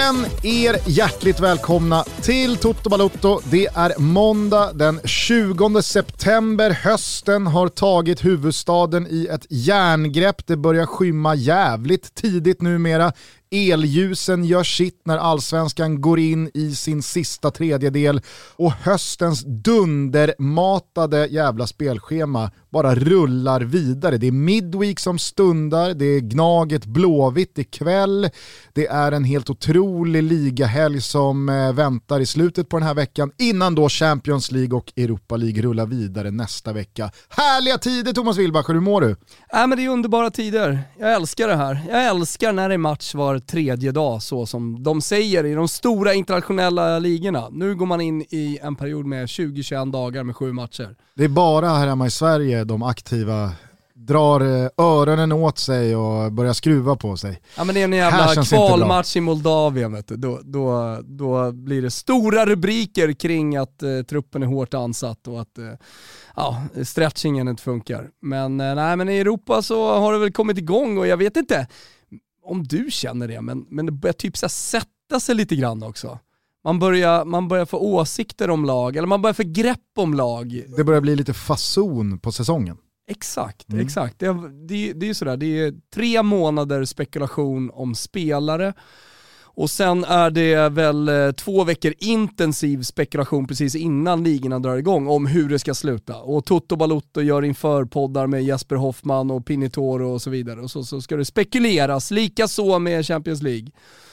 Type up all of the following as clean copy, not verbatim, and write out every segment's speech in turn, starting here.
Känn er hjärtligt välkomna till Toto Balotto. Det är måndag den 20 september. Hösten har tagit huvudstaden i ett järngrepp. Det börjar skymma jävligt tidigt numera. Elljusen gör sitt när allsvenskan går in i sin sista tredjedel och höstens dundermatade jävla spelschema bara rullar vidare. Det är midweek som stundar, det är Gnaget Blåvitt ikväll, det är en helt otrolig ligahelg som väntar i slutet på den här veckan innan då Champions League och Europa League rullar vidare nästa vecka. Härliga tider, Thomas Wilbacher, hur mår du? Men det är underbara tider. Jag älskar det här. Jag älskar när det är match var tredje dag, så som de säger i de stora internationella ligorna. Nu går man in i en period med 20-21 dagar med 7 matcher. Det är bara här hemma i Sverige de aktiva drar öronen åt sig och börjar skruva på sig. Ja, men det är en jävla kvalmatch i Moldavien, vet du. Då blir det stora rubriker kring att truppen är hårt ansatt och att stretchingen inte funkar. Men i Europa så har det väl kommit igång och jag vet inte om du känner det, men det börjar typ så sätta sig lite grann också. Man börjar få åsikter om lag, eller man börjar få grepp om lag. Det börjar bli lite fason på säsongen. Exakt. Det är ju sådär, det är 3 månader spekulation om spelare. Och sen är det väl 2 veckor intensiv spekulation precis innan ligorna drar igång om hur det ska sluta. Och Toto Balotto gör inför poddar med Jesper Hoffman och Pinitoro och så vidare. Och så ska det spekuleras, lika så med Champions League.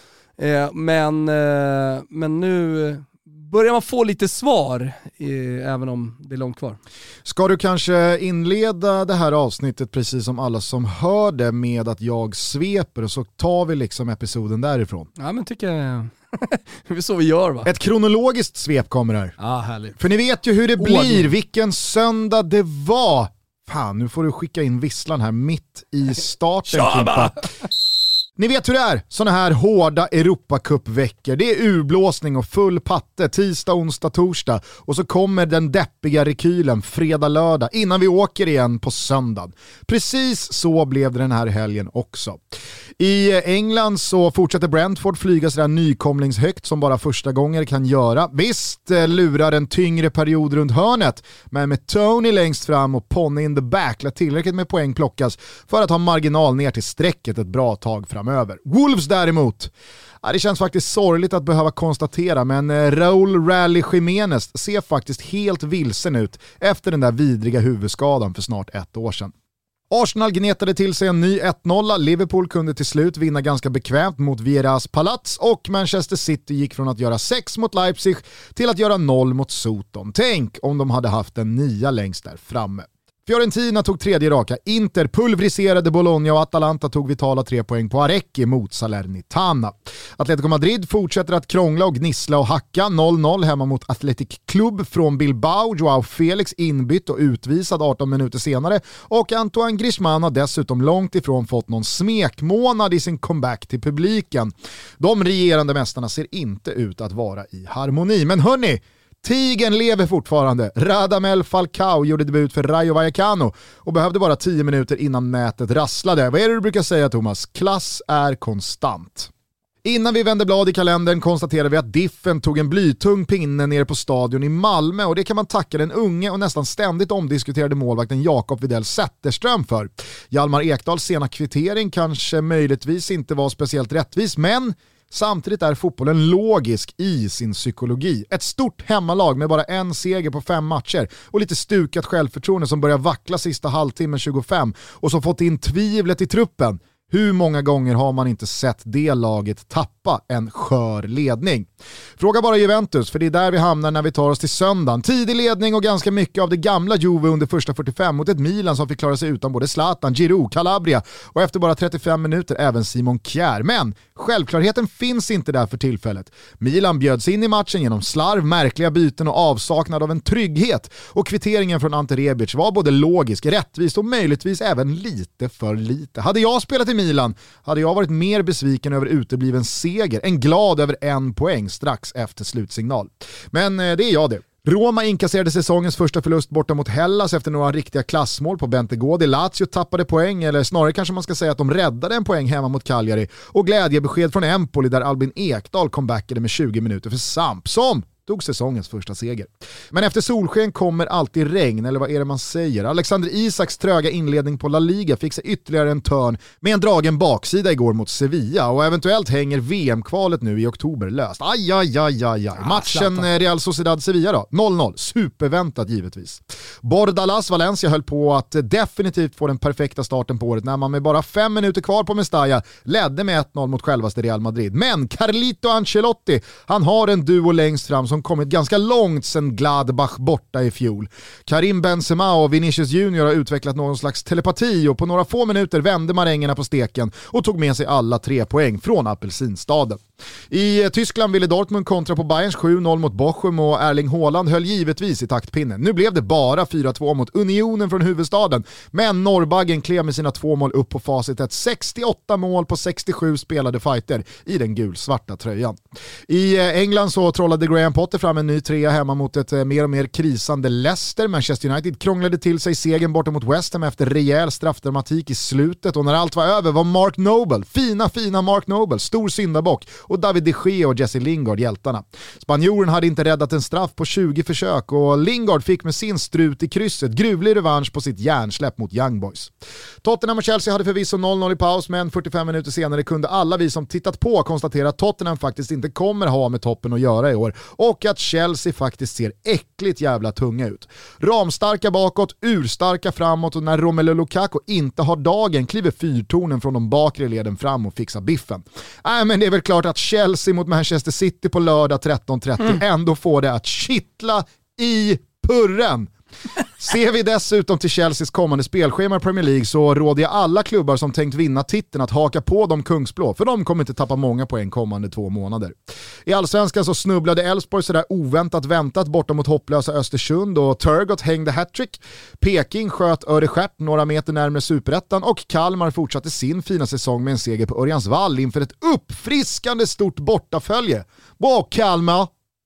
Men nu börjar man få lite svar, även om det är långt kvar. Ska du kanske inleda det här avsnittet precis som alla som hör det med att jag sveper och så tar vi liksom episoden därifrån? Ja, men tycker jag det är så vi gör, va? Ett kronologiskt svep kommer här. Ja, härligt. För ni vet ju hur det blir, vilken söndag det var. Fan, nu får du skicka in visslan här mitt i starten. Ni vet hur det är, såna här hårda Europacup-veckor. Det är urblåsning och full patte tisdag, onsdag, torsdag. Och så kommer den deppiga rekylen fredag, lördag innan vi åker igen på söndag. Precis så blev det den här helgen också. I England så fortsätter Brentford flyga sådär nykomlingshögt som bara första gånger kan göra. Visst lurar en tyngre period runt hörnet, men med Tony längst fram och Ponny in the back lär tillräckligt med poäng plockas för att ha marginal ner till strecket ett bra tag framöver. Wolves däremot, det känns faktiskt sorgligt att behöva konstatera, men Raúl Rally Jiménez ser faktiskt helt vilsen ut efter den där vidriga huvudskadan för snart 1 år sedan. Arsenal gnetade till sig en ny 1-0. Liverpool kunde till slut vinna ganska bekvämt mot Vieras Palats och Manchester City gick från att göra 6 mot Leipzig till att göra 0 mot Soton. Tänk om de hade haft en 9 längst där framme. Fiorentina tog 3:e raka, Inter pulveriserade Bologna och Atalanta tog vitala 3 poäng på Arecchi mot Salernitana. Atletico Madrid fortsätter att krångla och gnissla och hacka. 0-0 hemma mot Athletic Club från Bilbao. Joao Felix inbytt och utvisad 18 minuter senare och Antoine Griezmann har dessutom långt ifrån fått någon smekmånad i sin comeback till publiken. De regerande mästarna ser inte ut att vara i harmoni. Men hörni, Tigern lever fortfarande. Radamel Falcao gjorde debut för Rayo Vallecano och behövde bara 10 minuter innan nätet rasslade. Vad är det du brukar säga, Thomas? Klass är konstant. Innan vi vänder blad i kalendern konstaterar vi att Diffen tog en blytung pinne nere på stadion i Malmö och det kan man tacka den unge och nästan ständigt omdiskuterade målvakten Jakob Widell Zetterström för. Hjalmar Ekdals sena kvittering kanske möjligtvis inte var speciellt rättvis, men samtidigt är fotbollen logisk i sin psykologi. Ett stort hemmalag med bara en seger på 5 matcher och lite stukat självförtroende som börjar vackla sista halvtimmen 25 och som fått in tvivlet i truppen. Hur många gånger har man inte sett det laget tappa en skör ledning? Fråga bara Juventus, för det är där vi hamnar när vi tar oss till söndagen. Tidig ledning och ganska mycket av det gamla Juve under första 45 mot ett Milan som fick klara sig utan både Zlatan, Giroud, Calabria och efter bara 35 minuter även Simon Kjær. Men självklarheten finns inte där för tillfället. Milan bjöds in i matchen genom slarv, märkliga byten och avsaknad av en trygghet. Och kvitteringen från Ante Rebic var både logisk, rättvis och möjligtvis även lite för lite. Hade jag spelat i Milan hade jag varit mer besviken över utebliven seger än glad över 1 poäng strax efter slutsignal. Men det är jag det. Roma inkasserade säsongens första förlust borta mot Hellas efter några riktiga klassmål på Bentegård. Lazio tappade poäng, eller snarare kanske man ska säga att de räddade en poäng hemma mot Cagliari. Och glädjebesked från Empoli där Albin Ekdal comebackade med 20 minuter för Samp som tog säsongens första seger. Men efter solsken kommer alltid regn, eller vad är det man säger? Alexander Isaks tröga inledning på La Liga fick sig ytterligare en törn med en dragen baksida igår mot Sevilla, och eventuellt hänger VM-kvalet nu i oktober löst. Aj. Matchen Real Sociedad-Sevilla då, 0-0. Superväntat givetvis. Bordalas Valencia höll på att definitivt få den perfekta starten på året när man med bara 5 minuter kvar på Mestalla ledde med 1-0 mot självaste Real Madrid. Men Carlito Ancelotti, han har en duo längst fram som kommit ganska långt sedan Gladbach borta i fjol. Karim Benzema och Vinicius Junior har utvecklat någon slags telepati, och på några få minuter vände marängerna på steken och tog med sig alla 3 poäng från apelsinstaden. I Tyskland ville Dortmund kontra på Bayerns 7-0 mot Bochum, och Erling Haaland höll givetvis i taktpinnen. Nu blev det bara 4-2 mot Unionen från huvudstaden, men Norrbaggen klev med sina 2 mål upp på facitet. 68 mål på 67 spelade fighter i den gulsvarta tröjan. I England så trollade Graham Potter fram en ny 3 hemma mot ett mer och mer krisande Leicester. Manchester United krånglade till sig segern borta mot West Ham efter rejäl straffdramatik i slutet, och när allt var över var Mark Noble, fina Mark Noble, stor syndabock, och David de Gea och Jesse Lingard hjältarna. Spanjoren hade inte räddat en straff på 20 försök, och Lingard fick med sin strut i krysset gruvlig revansch på sitt hjärnsläpp mot Young Boys. Tottenham och Chelsea hade förvisso 0-0 i paus, men 45 minuter senare kunde alla vi som tittat på konstatera att Tottenham faktiskt inte kommer ha med toppen att göra i år, och att Chelsea faktiskt ser äckligt jävla tunga ut. Ramstarka bakåt, urstarka framåt, och när Romelu Lukaku inte har dagen kliver fyrtornen från de bakre leden fram och fixar biffen. Men det är väl klart att Chelsea mot Manchester City på lördag 13.30 ändå får det att kittla i purren. Ser vi dessutom till Chelseas kommande spelschema i Premier League, så råder jag alla klubbar som tänkt vinna titeln att haka på de kungsblå, för de kommer inte tappa många poäng kommande 2 månader. I Allsvenskan så snubblade Elfsborg sådär oväntat väntat borta mot hopplösa Östersund, och Turgott hängde hattrick. Peking sköt Öreskärt några meter närmare Superettan, och Kalmar fortsatte sin fina säsong med en seger på Örjansvall inför ett uppfriskande stort bortafölje. Wow, Kalmar!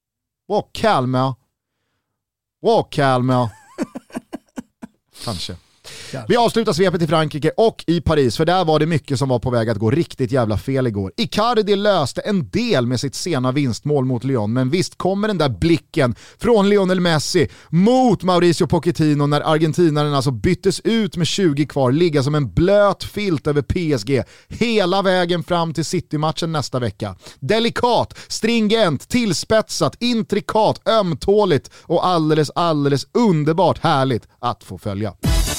Kanske. Vi avslutar svepet i Frankrike och i Paris, för där var det mycket som var på väg att gå riktigt jävla fel igår. Icardi löste en del med sitt sena vinstmål mot Lyon, men visst kommer den där blicken från Lionel Messi mot Mauricio Pochettino när argentinaren alltså byttes ut med 20 kvar ligga som en blöt filt över PSG hela vägen fram till City-matchen nästa vecka. Delikat, stringent, tillspetsat, intrikat, ömtåligt och alldeles underbart härligt att få följa.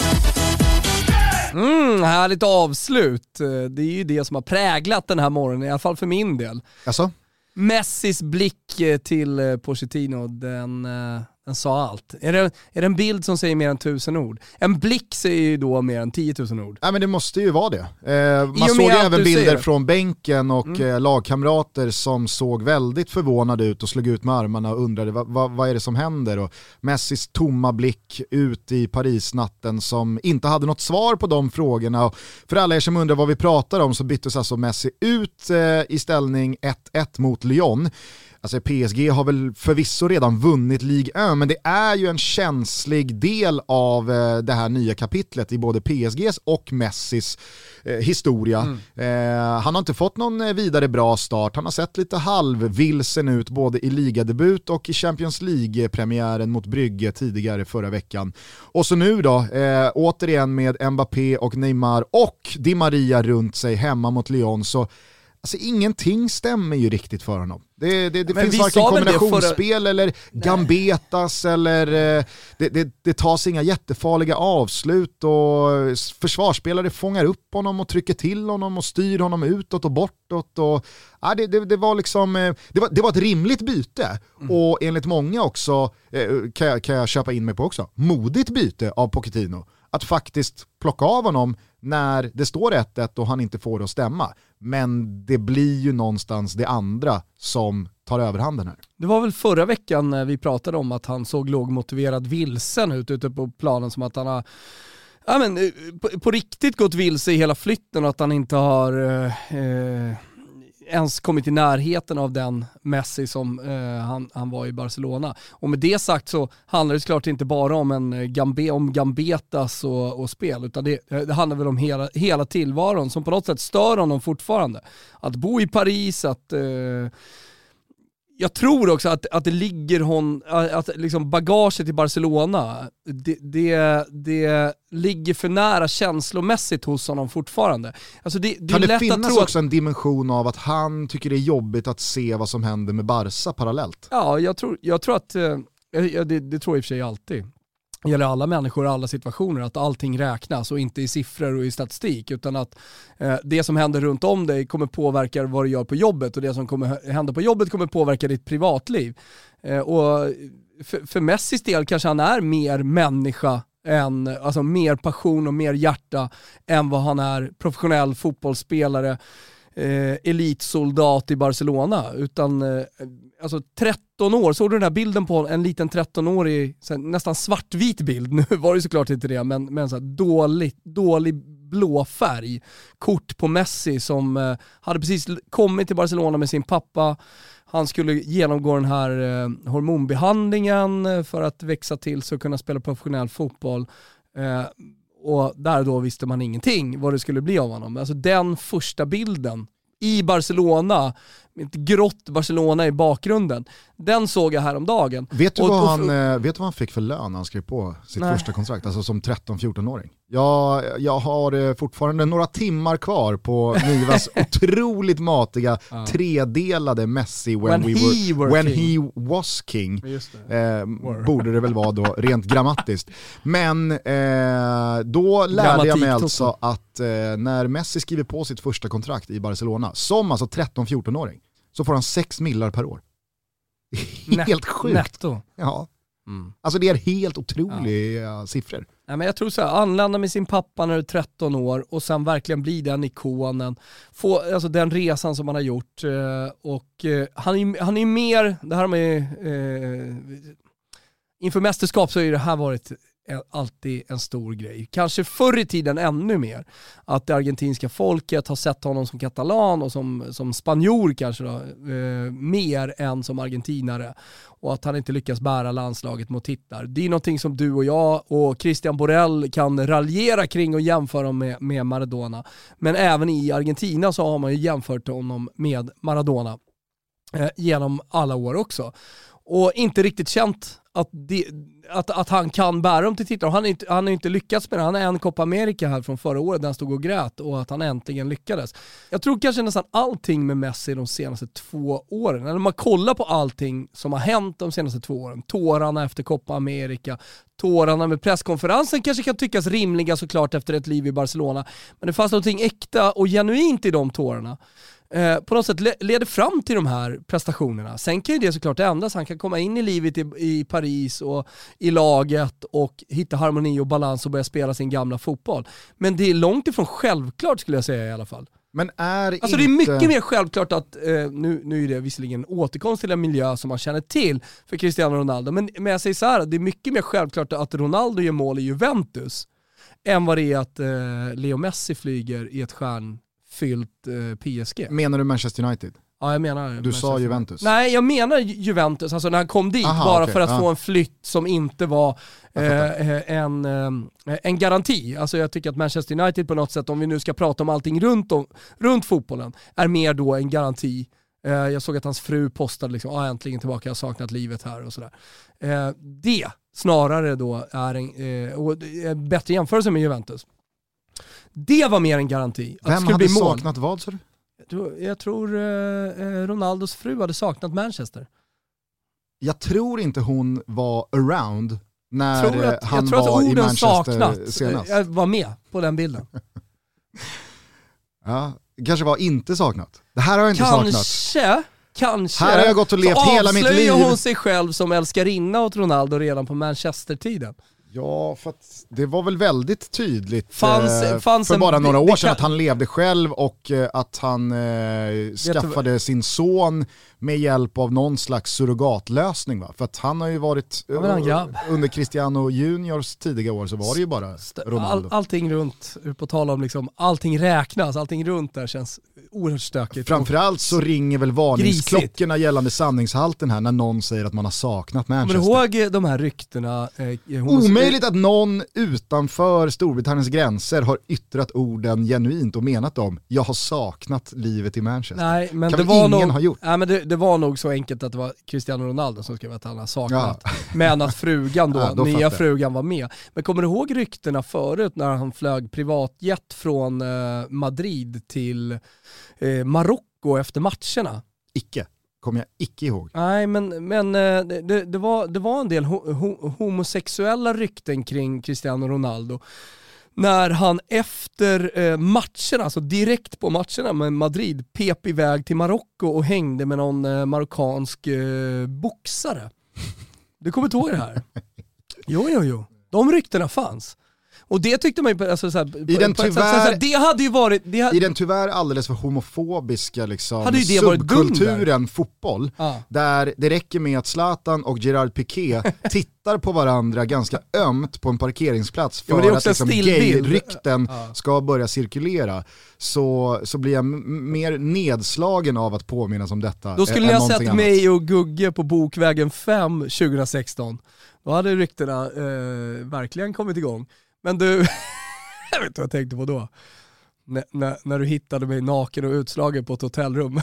Härligt avslut. Det är ju det som har präglat den här morgonen, i alla fall för min del. Alltså? Messis blick till Pochettino, den sa allt. Är det en bild som säger mer än 1000 ord? En blick säger ju då mer än 10 000 ord. Ja, men det måste ju vara det. Man såg även bilder från bänken och lagkamrater som såg väldigt förvånade ut och slog ut med armarna och undrade vad är det som händer? Och Messis tomma blick ut i Paris-natten som inte hade något svar på de frågorna. Och för alla er som undrar vad vi pratar om, så byttes alltså Messi ut i ställning 1-1 mot Lyon. Alltså PSG har väl förvisso redan vunnit Ligue 1, men det är ju en känslig del av det här nya kapitlet i både PSGs och Messis historia. Han har inte fått någon vidare bra start. Han har sett lite halvvilsen ut både i ligadebut och i Champions League-premiären mot Brygge tidigare förra veckan. Och så nu då, återigen med Mbappé och Neymar och Di Maria runt sig hemma mot Lyon, så alltså ingenting stämmer ju riktigt för honom. Det finns varken kombinationsspel eller gambetas eller det tas inga jättefarliga avslut, och försvarsspelare fångar upp honom och trycker till honom och styr honom utåt och bortåt. Och, det var liksom det var ett rimligt byte, och enligt många också kan jag köpa in mig på också. Modigt byte av Pochettino att faktiskt plocka av honom när det står 1-1 och han inte får det att stämma. Men det blir ju någonstans det andra som tar överhanden här. Det var väl förra veckan när vi pratade om att han såg lågmotiverad vilsen ut ute på planen, som att han har på riktigt gått vilse i hela flytten, och att han inte har ens kommit i närheten av den Messi som han var i Barcelona. Och med det sagt så handlar det såklart inte bara om om gambetas och spel, utan det handlar väl om hela tillvaron som på något sätt stör honom fortfarande. Att bo i Paris, att jag tror också att det ligger att liksom bagaget i Barcelona, det ligger för nära känslomässigt hos honom fortfarande. Alltså det kan det lätt finnas att tro också en dimension av att han tycker det är jobbigt att se vad som händer med Barca parallellt? Ja, jag tror att det tror jag i och för sig alltid. Det gäller alla människor och alla situationer, att allting räknas och inte i siffror och i statistik, utan att det som händer runt om dig kommer påverka vad du gör på jobbet, och det som kommer hända på jobbet kommer påverka ditt privatliv. Och för Messis del kanske han är mer människa alltså mer passion och mer hjärta än vad han är professionell fotbollsspelare, elitsoldat i Barcelona, utan alltså 13 år, såg du den här bilden på en liten 13-årig, nästan svartvit bild, nu var det såklart inte det, men så här dålig blå färg, kort på Messi som hade precis kommit till Barcelona med sin pappa. Han skulle genomgå den här hormonbehandlingen för att växa till så kunna spela professionell fotboll. Och där då visste man ingenting vad det skulle bli av honom. Alltså den första bilden i Barcelona, ett grått Barcelona i bakgrunden, den såg jag häromdagen. Vet du vad han fick för lön när han skrev på sitt första kontrakt, alltså som 13-14-åring? Jag har fortfarande några timmar kvar på Nivas otroligt matiga tredelade Messi when he was king. Borde det väl vara då rent grammatiskt. Men då lärde jag mig alltså att när Messi skriver på sitt första kontrakt i Barcelona som alltså 13-14-åring, så får han 6 millar per år. Helt sjukt. Netto. Ja. Alltså det är helt otroliga siffror. Nej, men jag tror så här, anlända med sin pappa när du är 13 år och sen verkligen bli den ikonen. Få alltså den resan som man har gjort. Och han är mer, det här med inför mästerskap så har det här varit alltid en stor grej. Kanske förr i tiden ännu mer. Att det argentinska folket har sett honom som katalan och som spanjor kanske då, mer än som argentinare. Och att han inte lyckas bära landslaget mot tittar. Det är någonting som du och jag och Christian Borrell kan raljera kring och jämföra med Maradona. Men även i Argentina så har man ju jämfört honom med Maradona genom alla år också. Och inte riktigt känt att han kan bära dem till titlar. Han har inte lyckats med det. Han är en Copa America här från förra året där han stod och grät, och att han äntligen lyckades. Jag tror kanske nästan allting med Messi de senaste 2 åren, eller om man kollar på allting som har hänt de senaste 2 åren, tårarna efter Copa America, tårarna med presskonferensen kanske kan tyckas rimliga såklart efter ett liv i Barcelona, men det fanns någonting äkta och genuint i de tårarna. På något sätt leder fram till de här prestationerna. Sen kan ju det såklart ändras. Han kan komma in i livet i Paris och i laget och hitta harmoni och balans och börja spela sin gamla fotboll. Men det är långt ifrån självklart, skulle jag säga i alla fall. Men alltså det är mycket mer självklart att nu är det visserligen återkomst till en miljö som man känner till för Cristiano Ronaldo, men jag säger så här, det är mycket mer självklart att Ronaldo gör mål i Juventus än vad det är att Leo Messi flyger i ett stjärnfyllt PSG. Menar du Manchester United? Ja, jag menar... Du sa Juventus. Nej, jag menar Juventus, alltså när han kom dit för att få en flytt som inte var en garanti. Alltså jag tycker att Manchester United på något sätt, om vi nu ska prata om allting runt fotbollen, är mer då en garanti. Jag såg att hans fru postade liksom, äntligen tillbaka, jag har saknat livet här och sådär. Det snarare då är en bättre jämförelse med Juventus. Det var mer en garanti. Vem hade bli saknat vad, så? Jag tror Ronaldos fru hade saknat Manchester. Jag tror inte hon var around när han var i Manchester saknat. Senast. Jag var med på den bilden. Ja, kanske var inte saknat. Det här har jag inte saknat. Kanske. Här har jag gått och levt hela mitt liv. Avslöjar hon sig själv som älskarinna åt Ronaldo redan på Manchester-tiden? Ja, för att det var väl väldigt tydligt fanns för bara några år sedan att han levde själv och att han skaffade sin son med hjälp av någon slags surrogatlösning, va? För att han har ju varit under Cristiano Juniors tidiga år så var det ju bara Ronaldo. Allting runt, på tal om liksom, allting räknas, allting runt där känns oerhört stökigt. Framförallt så ringer väl varningsklockorna gällande sanningshalten här när någon säger att man har saknat Manchester. Men ihåg de här ryktena? Omöjligt att någon utanför Storbritanniens gränser har yttrat orden genuint och menat dem. Jag har saknat livet i Manchester. Nej, men kan det var ingen nog, ha gjort. Nej, men det var nog så enkelt att det var Cristiano Ronaldo som skrev att han har saknat. Ja. Men att frugan då nya frugan var med. Men kommer du ihåg ryktena förut när han flög privatjet från Madrid till Marocko efter matcherna? Kommer jag icke ihåg. Nej, men det var en del homosexuella rykten kring Cristiano Ronaldo. När han efter matcherna, alltså direkt på matcherna med Madrid, pep iväg till Marocko och hängde med någon marockansk boxare. Du kommer inte ihåg det här? Jo. De ryktena fanns. Och det tyckte man ju, alltså, det hade ju varit... I den tyvärr alldeles för homofobiska liksom, hade ju det subkulturen fotboll, där det räcker med att Zlatan och Gerard Piqué tittar på varandra ganska ömt på en parkeringsplats för att liksom, gay-rykten ska börja cirkulera, så blir jag mer nedslagen av att påminnas om detta. Då skulle jag sett mig och Gugge på Bokvägen 5 2016. Då hade ryktena verkligen kommit igång. Men du, jag vet inte vad jag tänkte på då. När du hittade mig naken och utslagen på ett hotellrum.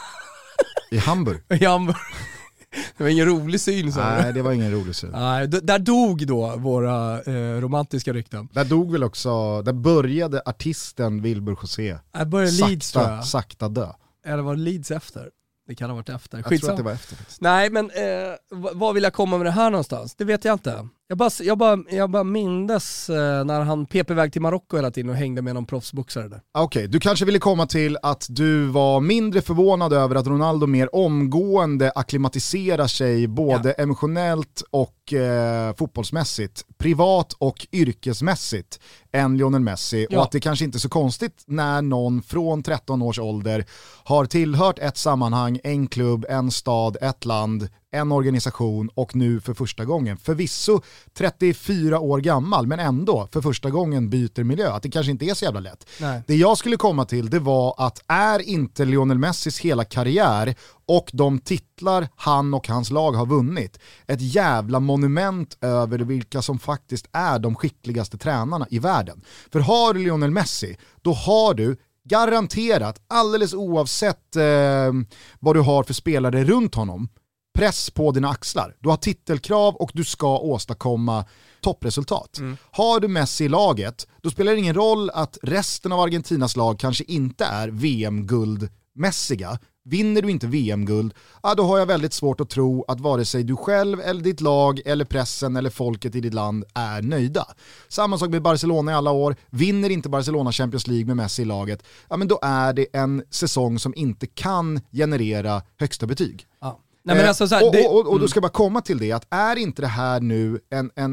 I Hamburg? I Hamburg. Det var ingen rolig syn. Nej, det var ingen rolig syn. Nej, där dog då våra romantiska rykten. Där dog väl också, där började artisten Wilbur José sakta dö. Eller var det Leeds efter? Det kan ha varit efter. Jag tror att det var efter. Nej, men vad vill jag komma med det här någonstans? Det vet jag inte. Jag bara mindes när han pep iväg till Marocko hela tiden och hängde med någon proffsboxare där. Okej, du kanske ville komma till att du var mindre förvånad över att Ronaldo mer omgående akklimatiserar sig både emotionellt och fotbollsmässigt, privat och yrkesmässigt än Lionel Messi, och att det kanske inte är så konstigt när någon från 13 års ålder har tillhört ett sammanhang, en klubb, en stad, ett land, en organisation och nu för första gången, förvisso 34 år gammal, men ändå för första gången byter miljö. Att det kanske inte är så jävla lätt. Nej. Det jag skulle komma till, det var att är inte Lionel Messis hela karriär och de titlar han och hans lag har vunnit ett jävla monument över vilka som faktiskt är de skickligaste tränarna i världen? För har du Lionel Messi, då har du garanterat, alldeles oavsett vad du har för spelare runt honom, press på dina axlar. Du har titelkrav och du ska åstadkomma toppresultat. Har du Messi i laget, då spelar det ingen roll att resten av Argentinas lag kanske inte är VM-guldmässiga. Vinner du inte VM-guld, då har jag väldigt svårt att tro att vare sig du själv eller ditt lag eller pressen eller folket i ditt land är nöjda. Samma sak med Barcelona i alla år. Vinner inte Barcelona Champions League med Messi i laget, men då är det en säsong som inte kan generera högsta betyg. Ja. Nej, men alltså så här, och då ska jag bara komma till det, att är inte det här nu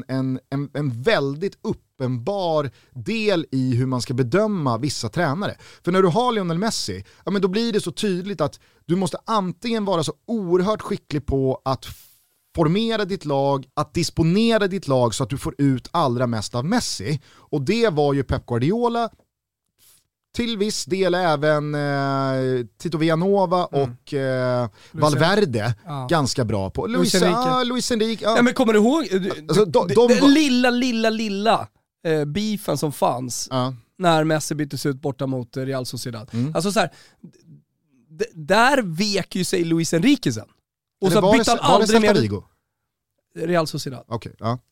en väldigt uppenbar del i hur man ska bedöma vissa tränare? För när du har Lionel Messi, men då blir det så tydligt att du måste antingen vara så oerhört skicklig på att formera ditt lag, att disponera ditt lag så att du får ut allra mest av Messi. Och det var ju Pep Guardiola, till viss del även Tito Villanova och Valverde ganska bra på. Luis Enrique. Ja. Ja, men kommer du ihåg den lilla beefen som fanns när Messi byttes ut borta mot Real Sociedad? Alltså så här, där vek ju sig Luis Enrique sen. Och så bytte han aldrig mer Real Sociedad. Okay,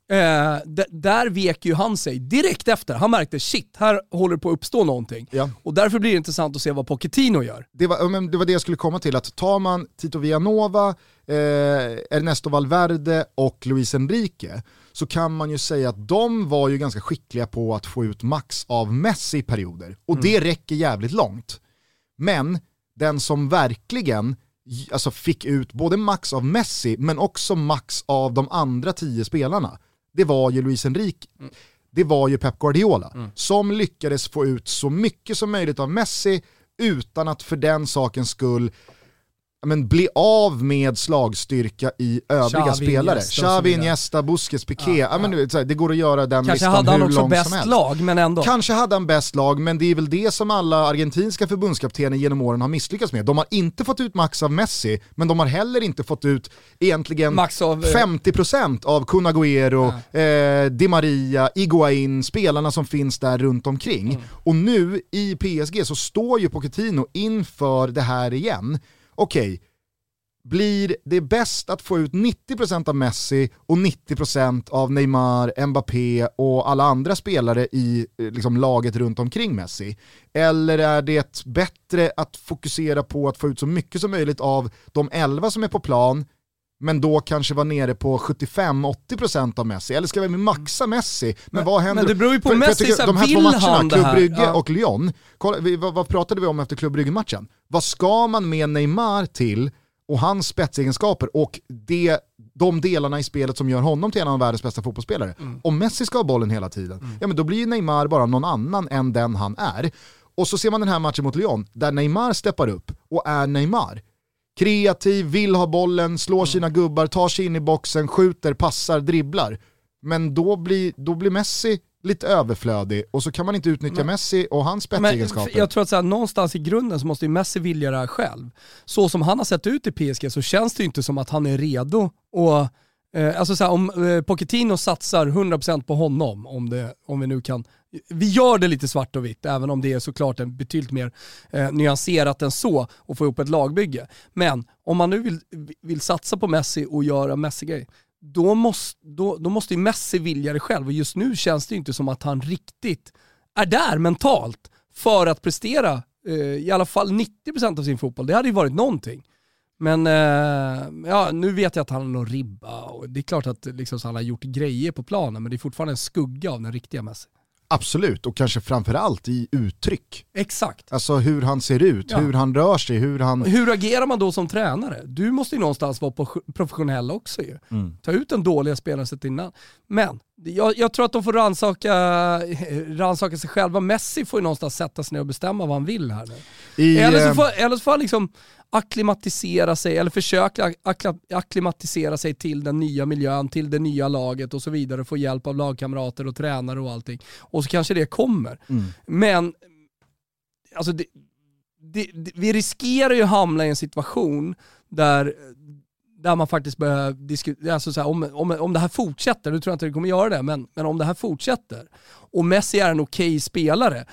där vek ju han sig direkt efter. Han märkte, shit, här håller på att uppstå någonting. Ja. Och därför blir det intressant att se vad Pochettino gör. Det var det jag skulle komma till. Att tar man Tito Villanova, Ernesto Valverde och Luis Enrique, så kan man ju säga att de var ju ganska skickliga på att få ut max av Messi i perioder. Och det räcker jävligt långt. Men den som verkligen fick ut både max av Messi men också max av de andra 10 spelarna, det var ju Luis Enrique. Det var ju Pep Guardiola som lyckades få ut så mycket som möjligt av Messi utan att för den sakens skull bli av med slagstyrka i övriga spelare. Xavi, Iniesta, Busquets, Piqué. Det går att göra den kanske listan hur lång som helst. Kanske hade han också bäst lag, men ändå. Kanske hade han bäst lag, men det är väl det som alla argentinska förbundskaptener genom åren har misslyckats med. De har inte fått ut max av Messi, men de har heller inte fått ut egentligen max av 50% av Kun Agüero, Di Maria, Higuaín, spelarna som finns där runt omkring. Och nu i PSG så står ju Pochettino inför det här igen. Okej, blir det bäst att få ut 90% av Messi och 90% av Neymar, Mbappé och alla andra spelare i liksom, laget runt omkring Messi? Eller är det bättre att fokusera på att få ut så mycket som möjligt av de 11 som är på plan, men då kanske vara nere på 75-80% av Messi? Eller ska vi maxa Messi? Men vad händer? Men det beror ju på Messi, de här två matcherna, Club Brugge och Lyon, vad pratade vi om efter Club Brugge-matchen? Vad ska man med Neymar till och hans spetsegenskaper och de delarna i spelet som gör honom till en av världens bästa fotbollsspelare? Om Messi ska ha bollen hela tiden, ja men då blir Neymar bara någon annan än den han är. Och så ser man den här matchen mot Lyon där Neymar steppar upp och är Neymar. Kreativ, vill ha bollen, slår sina gubbar, tar sig in i boxen, skjuter, passar, dribblar. Men då blir Messi lite överflödig och så kan man inte utnyttja Messi och hans spetsegenskaper. Jag tror att så här, någonstans i grunden så måste ju Messi vilja det här själv. Så som han har sett ut i PSG så känns det ju inte som att han är redo. Och, alltså så här, om Pochettino satsar 100% på honom, om vi nu kan. Vi gör det lite svart och vitt, även om det är såklart en betydligt mer nyanserat än så och få ihop ett lagbygge. Men om man nu vill satsa på Messi och göra Messi-grej, då måste ju Messi vilja det själv. Och just nu känns det inte som att han riktigt är där mentalt för att prestera i alla fall 90% av sin fotboll. Det hade ju varit någonting. Men nu vet jag att han har någon ribba och det är klart att liksom, han har gjort grejer på planen, men det är fortfarande en skugga av den riktiga Messi. Absolut, och kanske framförallt i uttryck. Exakt. Alltså hur han ser ut, hur han rör sig, Hur agerar man då som tränare? Du måste ju någonstans vara professionell också ju. Ta ut en dåliga spelare sett innan. Men jag tror att de får rannsaka sig själva. Messi får ju någonstans sätta sig ner och bestämma vad han vill här nu. Eller så får han liksom akklimatisera sig eller försöka akklimatisera sig till den nya miljön, till det nya laget och så vidare, få hjälp av lagkamrater och tränare och allting. Och så kanske det kommer. Men alltså vi riskerar ju hamna i en situation där man faktiskt börjar diskutera, alltså så här, om det här fortsätter, nu tror jag inte det kommer göra det, men om det här fortsätter och Messi är en okej spelare,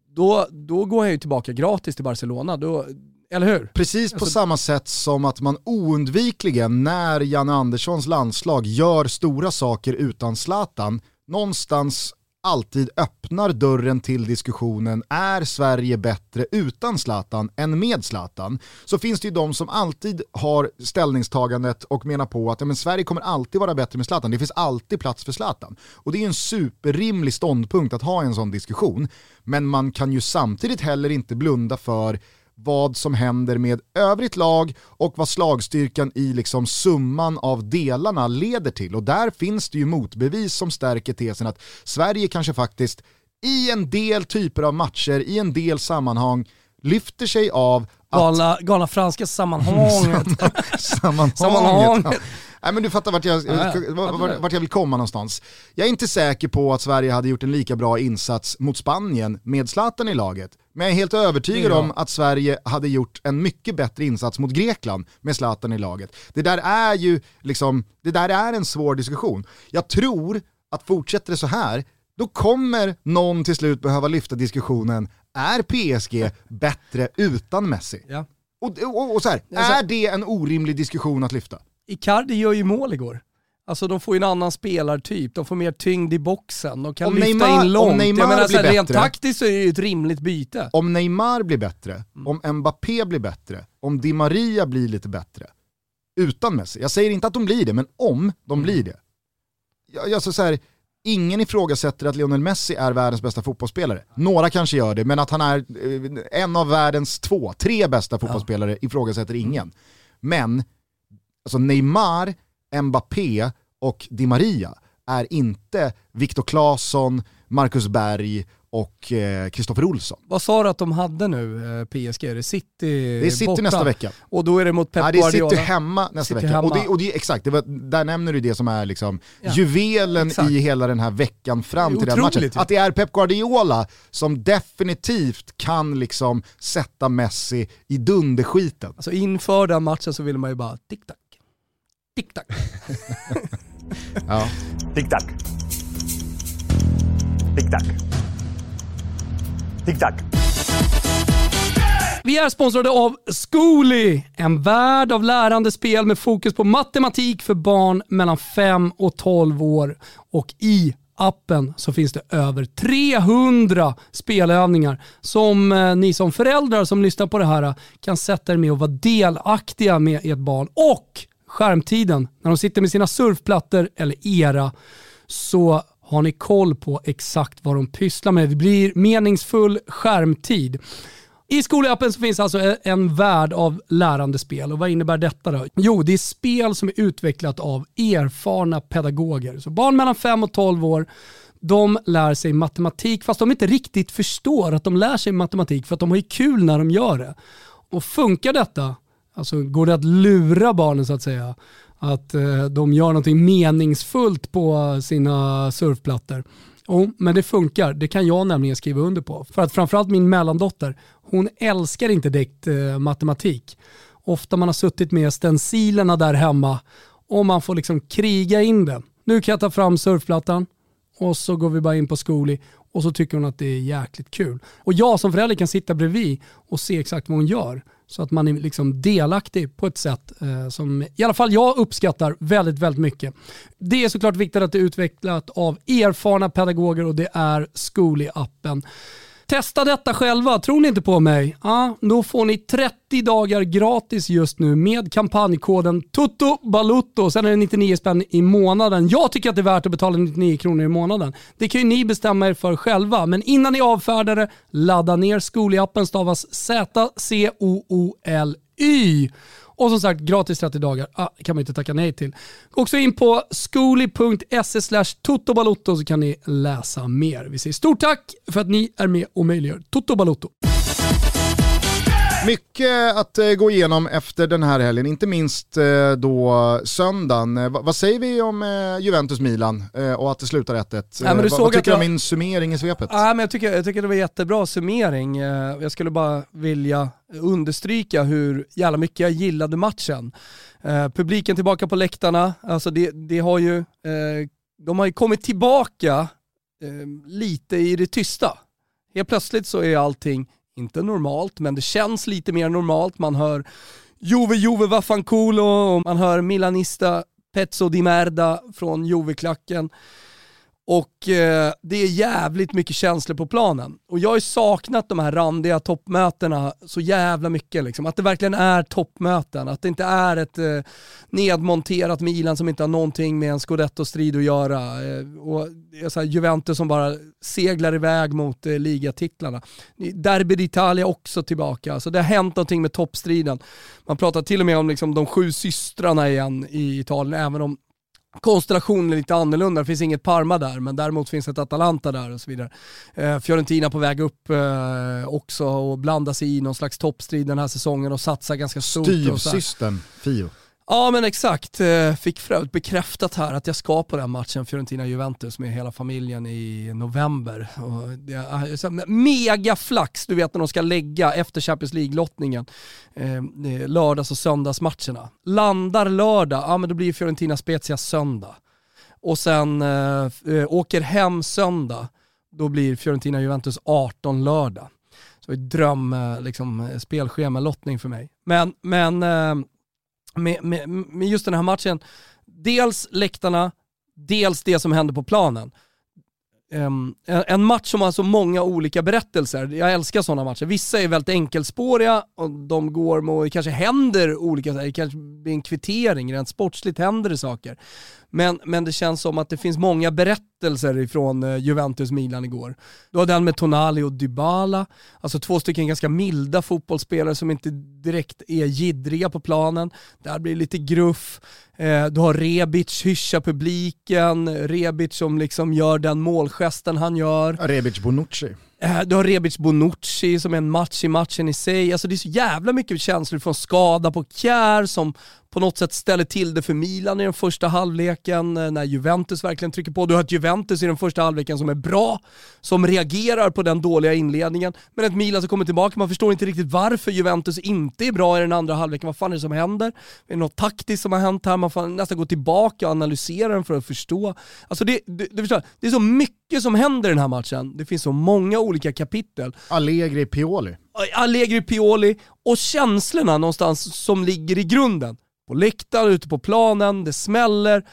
då går han ju tillbaka gratis till Barcelona. Eller hur? Precis på samma sätt som att man oundvikligen när Janne Anderssons landslag gör stora saker utan Zlatan någonstans alltid öppnar dörren till diskussionen, är Sverige bättre utan Zlatan än med Zlatan? Så finns det ju de som alltid har ställningstagandet och menar på att Sverige kommer alltid vara bättre med Zlatan. Det finns alltid plats för Zlatan. Och det är en superrimlig ståndpunkt att ha en sån diskussion. Men man kan ju samtidigt heller inte blunda för vad som händer med övrigt lag och vad slagstyrkan i liksom summan av delarna leder till. Och där finns det ju motbevis som stärker tesen att Sverige kanske faktiskt i en del typer av matcher, i en del sammanhang lyfter sig av galna franska sammanhanget. Sammanhanget. Nej, men du fattar vart jag vill komma någonstans. Jag är inte säker på att Sverige hade gjort en lika bra insats mot Spanien med Zlatan i laget. Men jag är helt övertygad om att Sverige hade gjort en mycket bättre insats mot Grekland med Zlatan i laget. Det där är ju liksom, det där är en svår diskussion. Jag tror att fortsätter det så här, då kommer någon till slut behöva lyfta diskussionen. Är PSG bättre utan Messi? Ja. Och så här, är det en orimlig diskussion att lyfta? Icardi gör ju mål igår. Alltså de får ju en annan spelartyp, de får mer tyngd i boxen, de kan lyfta Neymar, in långt. Jag menar så här, rent taktiskt så är det ju ett rimligt byte. Om Neymar blir bättre, om Mbappé blir bättre, om Di Maria blir lite bättre utan Messi. Jag säger inte att de blir det, men om de blir det. Jag så här, ingen ifrågasätter att Lionel Messi är världens bästa fotbollsspelare. Några kanske gör det, men att han är en av världens 2-3 bästa fotbollsspelare ifrågasätter ingen. Men alltså Neymar, Mbappé och Di Maria är inte Viktor Claesson, Marcus Berg och Kristoffer Olsson. Vad sa du att de hade nu, PSG? Är det City Det är City borta nästa vecka. Och då är det mot Pep Guardiola? Det är City hemma nästa vecka. Hemma. Och det exakt, där nämner du det som är liksom juvelen i hela den här veckan fram till den matchen. Att det är Pep Guardiola som definitivt kan liksom sätta Messi i dunderskiten. Alltså inför den matchen så vill man ju bara tick-tack. Tick-tack. Ja. Tick-tack. Tick-tack. Tick-tack. Vi är sponsrade av Zcooly, en värld av lärande spel med fokus på matematik för barn mellan 5 och 12 år. Och i appen så finns det över 300 spelövningar som ni som föräldrar som lyssnar på det här kan sätta er med och vara delaktiga med ert barn. Och skärmtiden, när de sitter med sina surfplattor eller era, så har ni koll på exakt vad de pysslar med. Det blir meningsfull skärmtid. I Zcooly-appen så finns alltså en värld av lärande spel. Och vad innebär detta då? Jo, det är spel som är utvecklat av erfarna pedagoger. Så barn mellan 5 och 12 år, de lär sig matematik fast de inte riktigt förstår att de lär sig matematik för att de har ju kul när de gör det. Och funkar detta, alltså går det att lura barnen så att säga, att de gör någonting meningsfullt på sina surfplattor. Men det funkar. Det kan jag nämligen skriva under på. För att framförallt min mellandotter, hon älskar inte direkt matematik. Ofta man har suttit med stencilerna där hemma och man får liksom kriga in det. Nu kan jag ta fram surfplattan och så går vi bara in på Zcooly och så tycker hon att det är jäkligt kul. Och jag som förälder kan sitta bredvid och se exakt vad hon gör. Så att man är liksom delaktig på ett sätt som i alla fall jag uppskattar väldigt, väldigt mycket. Det är såklart viktigt att det är utvecklat av erfarna pedagoger och det är Zcooly-appen. Testa detta själva, tror ni inte på mig? Ja, då får ni 30 dagar gratis just nu med kampanjkoden TUTTOBALUTTO. Sen är det 99 spänn i månaden. Jag tycker att det är värt att betala 99 kronor i månaden. Det kan ju ni bestämma er för själva. Men innan ni avfärdar det, ladda ner Zcooly-appen, stavas ZCOOLY. Och som sagt, gratis 30 dagar kan man inte tacka nej till. Också in på zcooly.se/tuttobalutto så kan ni läsa mer. Vi säger stort tack för att ni är med och möjliggör Toto Balutto. Mycket att gå igenom efter den här helgen, inte minst då söndagen. Vad säger vi om Juventus-Milan och att det slutar 1-1? Vad tycker du om min summering i svepet? Men jag tycker det var jättebra summering. Jag skulle bara vilja understryka hur jävla mycket jag gillade matchen. Publiken tillbaka på läktarna, alltså det har ju, de har ju kommit tillbaka lite i det tysta. Helt plötsligt så är allting inte normalt, men det känns lite mer normalt. Man hör Juve vaffanculo och man hör Milanista pezzo di merda från Juve-klacken. Och det är jävligt mycket känslor på planen. Och jag har ju saknat de här randiga toppmötena så jävla mycket. Liksom. Att det verkligen är toppmöten. Att det inte är ett nedmonterat Milan som inte har någonting med en Scudetto-strid att göra. Och så här, Juventus som bara seglar iväg mot ligatitlarna. Derby d'Italia också tillbaka. Så det har hänt någonting med toppstriden. Man pratar till och med om liksom, de 7 systrarna igen i Italien. Även om konstellationen är lite annorlunda, det finns inget Parma där, men däremot finns ett Atalanta där och så vidare. Fiorentina på väg upp också och blanda sig i någon slags toppstrid den här säsongen och satsa ganska stort. Styvsystern Fio. Ja men exakt, fick förut bekräftat här att jag ska på den matchen Fiorentina-Juventus med hela familjen i november. Och det är mega flax, du vet när de ska lägga efter Champions League-lottningen lördags- och söndagsmatcherna. Landar lördag, ja men då blir Fiorentina Spezia söndag. Och sen åker hem söndag, då blir Fiorentina-Juventus 18 lördag. Så ett dröm spelschema, lottning för mig. Men med just den här matchen, dels läktarna, dels det som händer på planen. En match som har så många olika berättelser. Jag älskar sådana matcher. Vissa är väldigt enkelspåriga och de går med, och det kanske händer olika, det kanske blir en kvittering, rent sportsligt händer det saker. Men det känns som att det finns många berättelser berättelser ifrån Juventus-Milan igår. Du har den med Tonali och Dybala, alltså 2 stycken ganska milda fotbollsspelare som inte direkt är jiddriga på planen. Där blir det lite gruff. Du har Rebic hyscha publiken, Rebic som liksom gör den målgesten han gör. Rebic Bonucci. Du har Rebic Bonucci som är en match i matchen i sig. Alltså det är så jävla mycket känslor från skada på Kjär som på något sätt ställer till det för Milan i den första halvleken när Juventus verkligen trycker på. Du har ett Juventus i den första halvleken som är bra, som reagerar på den dåliga inledningen. Men ett Milan som kommer tillbaka, man förstår inte riktigt varför Juventus inte är bra i den andra halvleken. Vad fan är det som händer? Är det något taktiskt som har hänt här? Man får nästan gå tillbaka och analysera den för att förstå. Alltså det är så mycket som händer i den här matchen. Det finns så många olika kapitel. Allegri Pioli och känslorna någonstans som ligger i grunden. På läktaren, ute på planen, det smäller.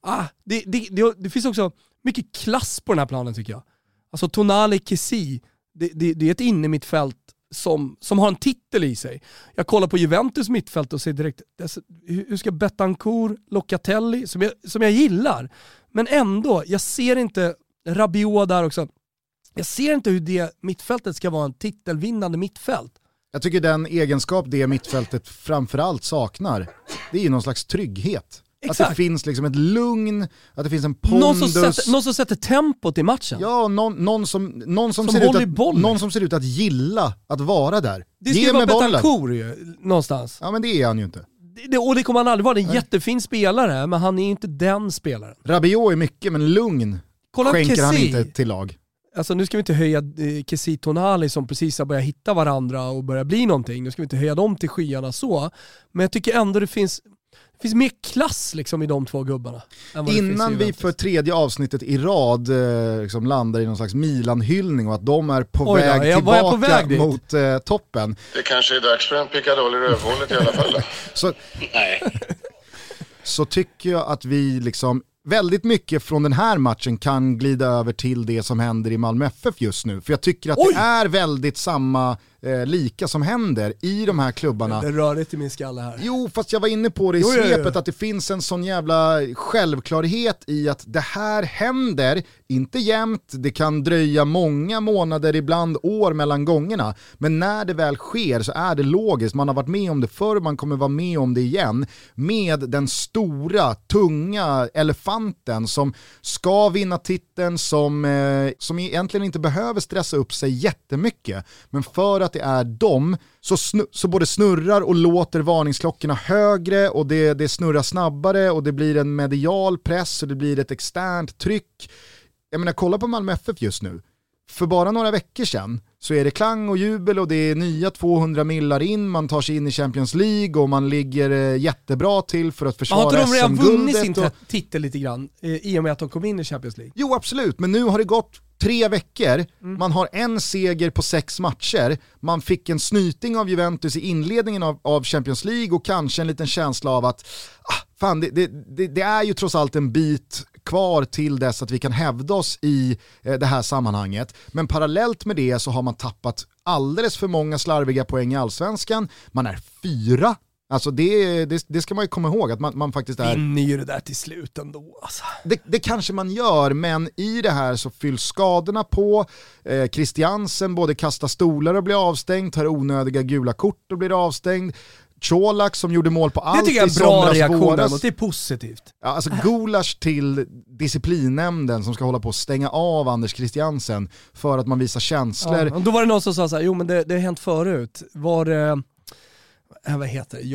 Det finns också mycket klass på den här planen tycker jag. Alltså Tonali Kessie, det är ett innermittfält som har en titel i sig. Jag kollar på Juventus mittfält och ser direkt, hur ska Betancourt, Locatelli, som jag gillar, men ändå, jag ser inte Rabiot där också. Jag ser inte hur det mittfältet ska vara en titelvinnande mittfält. Jag tycker den egenskap det mittfältet framförallt saknar, det är ju någon slags trygghet. Exakt. Att det finns liksom ett lugn, att det finns en pondus. Någon som sätter tempot i matchen. Ja, någon som ser ut att gilla att vara där. Det ska vara Betancourt ju, någonstans. Ja, men det är han ju inte. Och det kommer han aldrig vara. Det är en jättefin spelare, men han är inte den spelaren. Rabiot är mycket, men lugn skänker han inte till lag. Alltså nu ska vi inte höja Kessie Tonali som precis har börjat hitta varandra och börja bli någonting. Nu ska vi inte höja dem till skyarna så. Men jag tycker ändå det finns mer klass liksom i de två gubbarna. Innan vi för 3:e avsnittet i rad liksom landar i någon slags Milan-hyllning och att de är på väg tillbaka mot toppen. Det kanske är dags för en pickadoll i rövhålet i alla fall. Så tycker jag att vi liksom väldigt mycket från den här matchen kan glida över till det som händer i Malmö FF just nu. För jag tycker att det är väldigt samma lika som händer i de här klubbarna. Det rör inte min skalle här. Jo, fast jag var inne på det i svepet att det finns en sån jävla självklarhet i att det här händer, inte jämt, det kan dröja många månader, ibland år mellan gångerna. Men när det väl sker så är det logiskt. Man har varit med om det förr, man kommer vara med om det igen. Med den stora, tunga elefanten som ska vinna titeln, som egentligen inte behöver stressa upp sig jättemycket. Men för att det är dem så både snurrar och låter varningsklockorna högre och det snurrar snabbare och det blir en medial press och det blir ett externt tryck. Jag menar, kolla på Malmö FF just nu. För bara några veckor sedan så är det klang och jubel och det är nya 200 millar in, man tar sig in i Champions League och man ligger jättebra till för att försvara SM-guldet. Har inte de redan vunnit sin titel lite grann i och med att de kom in i Champions League? Jo, absolut, men nu har det gått 3 veckor, man har en seger på 6 matcher, man fick en snyting av Juventus i inledningen av Champions League och kanske en liten känsla av att fan, det är ju trots allt en bit kvar till dess att vi kan hävda oss i det här sammanhanget. Men parallellt med det så har man tappat alldeles för många slarviga poäng i Allsvenskan. Man är 4. Alltså det ska man ju komma ihåg att man faktiskt är... Vinner ju det där till slut ändå. Alltså. Det kanske man gör, men i det här så fylls skadorna på. Christiansen både kastar stolar och blir avstängd, tar onödiga gula kort och blir avstängd. Colak som gjorde mål på allt i somras. Det tycker jag är en bra reaktion däremot, det är positivt. Ja, alltså Gulasch till disciplinnämnden som ska hålla på att stänga av Anders Christiansen för att man visar känslor. Ja, då var det någon som sa så här, jo men det har hänt förut. Var det, vad heter det,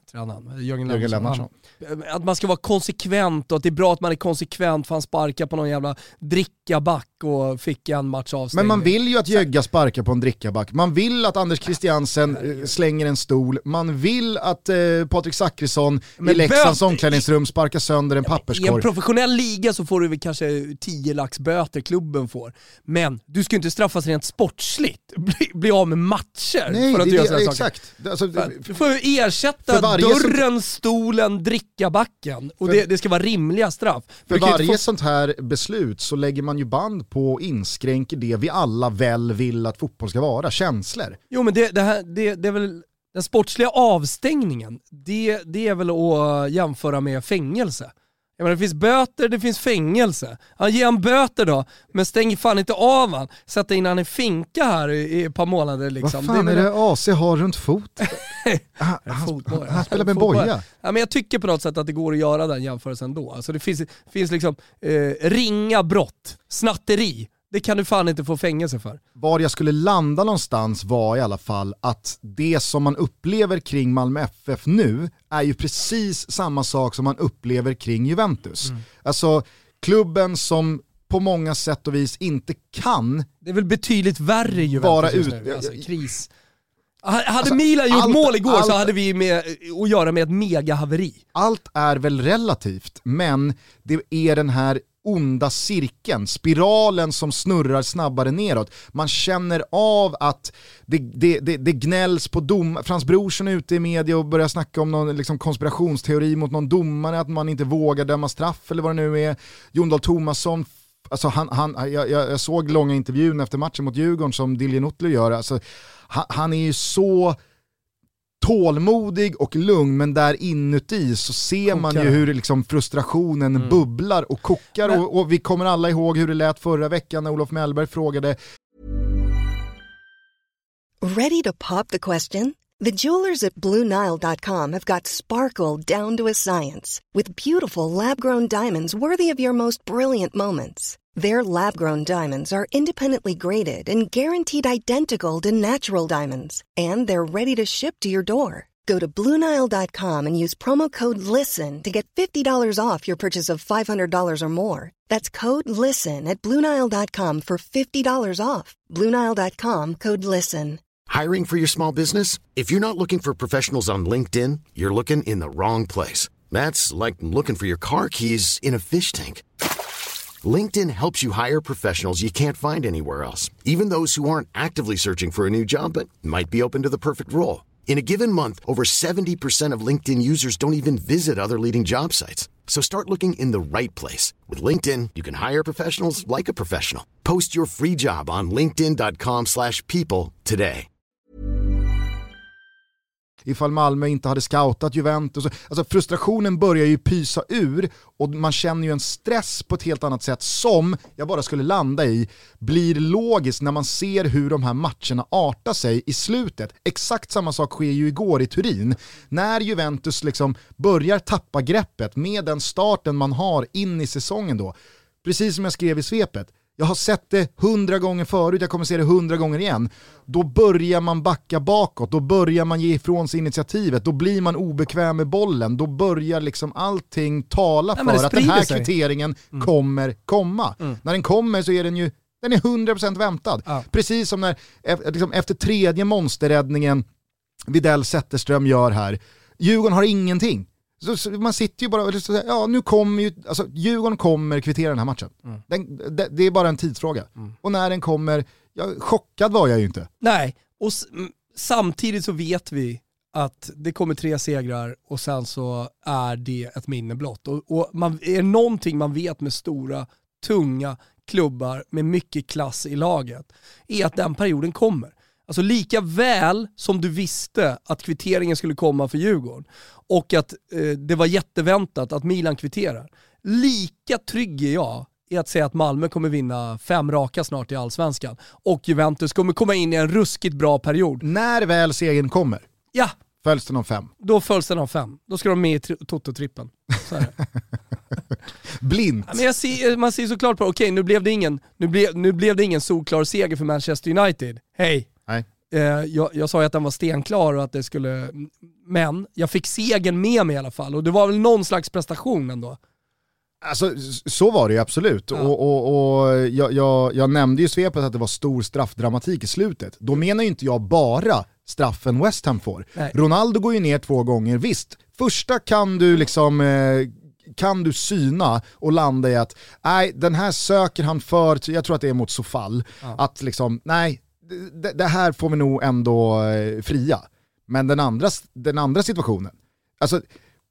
Jörgen Lennartsson. Att man ska vara konsekvent och att det är bra att man är konsekvent för han sparkar på någon jävla drickaback och fick en match avstängning. Men man vill ju att Jögga sparkar på en drickaback. Man vill att Anders Christiansen slänger en stol. Man vill att Patrik Zackrisson i Leksands omklädningsrum sparkar sönder en papperskorg. I en professionell liga så får du väl kanske 10 lax böter klubben får. Men du ska ju inte straffas rent sportsligt. Bli av med matcher. Nej, för att göra sådana exakt. Alltså, du får ju ersätta dörren, stolen, drickabacken. Och det ska vara rimliga straff. För varje sånt här beslut så lägger man ju band på och inskränker det vi alla väl vill att fotboll ska vara, känslor. Jo, men det är väl den sportsliga avstängningen, det är väl att jämföra med fängelse. Jag menar, det finns böter, det finns fängelse. Han ger han böter då, men stänger fan inte av han. Sätta in han i finka här i ett par månader liksom. Vad fan är det AC har runt fot? Han spelar med boja. Ja, men jag tycker på något sätt att det går att göra den jämförelsen då. Alltså det finns liksom ringa brott, snatteri. Det kan du fan inte få fängelse för. Var jag skulle landa någonstans var i alla fall att det som man upplever kring Malmö FF nu är ju precis samma sak som man upplever kring Juventus. Alltså klubben som på många sätt och vis inte kan. Det är väl betydligt värre Juventus just nu, alltså, kris. Hade Milan gjort mål igår så hade vi med att göra med ett megahaveri. Allt är väl relativt, men det är den här onda cirkeln, spiralen som snurrar snabbare neråt. Man känner av att det gnälls på Frans Brorsson är ute i media och börjar snacka om någon liksom konspirationsteori mot någon domare, att man inte vågar döma straff eller vad det nu är. Jon Dahl Tomasson, alltså jag såg långa intervjun efter matchen mot Djurgården som Dilje Nottler gör. Alltså, han är ju så tålmodig och lugn, men där inuti så ser man ju hur liksom frustrationen bubblar och kokar. Och vi kommer alla ihåg hur det lät förra veckan när Olof Mellberg frågade. Ready to pop the question? The jewelers at BlueNile.com have got sparkle down to a science with beautiful lab-grown diamonds worthy of your most brilliant moments. Their lab-grown diamonds are independently graded and guaranteed identical to natural diamonds. And they're ready to ship to your door. Go to BlueNile.com and use promo code LISTEN to get $50 off your purchase of $500 or more. That's code LISTEN at BlueNile.com for $50 off. BlueNile.com, code LISTEN. Hiring for your small business? If you're not looking for professionals on LinkedIn, you're looking in the wrong place. That's like looking for your car keys in a fish tank. LinkedIn helps you hire professionals you can't find anywhere else, even those who aren't actively searching for a new job but might be open to the perfect role. In a given month, over 70% of LinkedIn users don't even visit other leading job sites. So start looking in the right place. With LinkedIn, you can hire professionals like a professional. Post your free job on linkedin.com/people today. Ifall Malmö inte hade scoutat Juventus. Alltså frustrationen börjar ju pysa ur och man känner ju en stress på ett helt annat sätt som, jag bara skulle landa i, blir logiskt när man ser hur de här matcherna artar sig i slutet. Exakt samma sak sker ju igår i Turin. När Juventus liksom börjar tappa greppet med den starten man har in i säsongen då. Precis som jag skrev i svepet. Jag har sett det 100 gånger förut, jag kommer se det 100 gånger igen. Då börjar man backa bakåt, då börjar man ge ifrån sig initiativet, då blir man obekväm med bollen, då börjar liksom allting tala för att den här kvitteringen kommer komma. När den kommer så är den är 100% väntad. Precis som när liksom, efter tredje monsterräddningen Widell Zetterström gör här. Djurgården har ingenting. Så man sitter ju bara, ja nu kommer ju, alltså Djurgården kommer kvittera den här matchen. Det är bara en tidsfråga. Och när den kommer, chockad var jag ju inte. Nej, och samtidigt så vet vi att det kommer 3 segrar och sen så är det ett minne blott. Och är någonting man vet med stora, tunga klubbar med mycket klass i laget är att den perioden kommer. Alltså lika väl som du visste att kvitteringen skulle komma för Djurgården och att det var jätteväntat att Milan kvitterar. Lika trygg är jag i att säga att Malmö kommer vinna 5 raka snart i Allsvenskan och Juventus kommer komma in i en ruskigt bra period. När väl segern kommer, ja, följs den om 5. Då följs den om 5. Då ska de med i Toto-trippen. Så är det. Blint. Ja, men man ser såklart på, okej, nu blev det ingen solklar seger för Manchester United. Hej. Nej. Jag sa ju att den var stenklar och att det skulle, men jag fick segern med mig i alla fall och det var väl någon slags prestation ändå. Alltså så var det ju absolut. Ja. Och jag nämnde ju svepet att det var stor straffdramatik i slutet. Då menar ju inte jag bara straffen West Ham får. Nej. Ronaldo går ju ner 2 gånger. Visst, första kan du liksom kan du syna och landa i att nej, den här söker han för, jag tror att det är mot Sofall, att liksom nej, det här får vi nog ändå fria. Men den andra situationen, alltså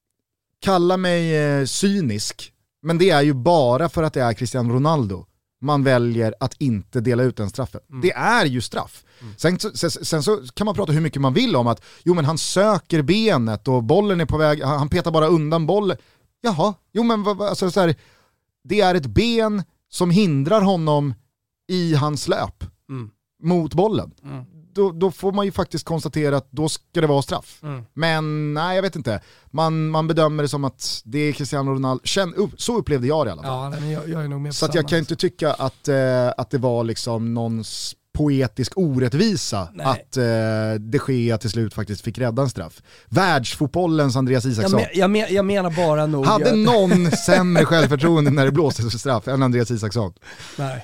kalla mig cynisk, men det är ju bara för att det är Cristiano Ronaldo man väljer att inte dela ut den straffen. Det är ju straff. Sen så kan man prata hur mycket man vill om att jo men han söker benet och bollen är på väg, han petar bara undan bollen. Jaha, jo men alltså, så här, det är ett ben som hindrar honom i hans löp mot bollen. Då får man ju faktiskt konstatera att då ska det vara straff. Men nej, jag vet inte. Man bedömer det som att det är Cristiano Ronaldo. Så upplevde jag det i alla fall. Ja, men jag är nog med på så att jag kan inte tycka att det var liksom någon poetisk orättvisa att de Gea till slut faktiskt fick rädda en straff. Världsfotbollens Andreas Isaksson. Jag menar bara nog... Hade någon sämre självförtroende när det blåstes för straff än Andreas Isaksson? Nej.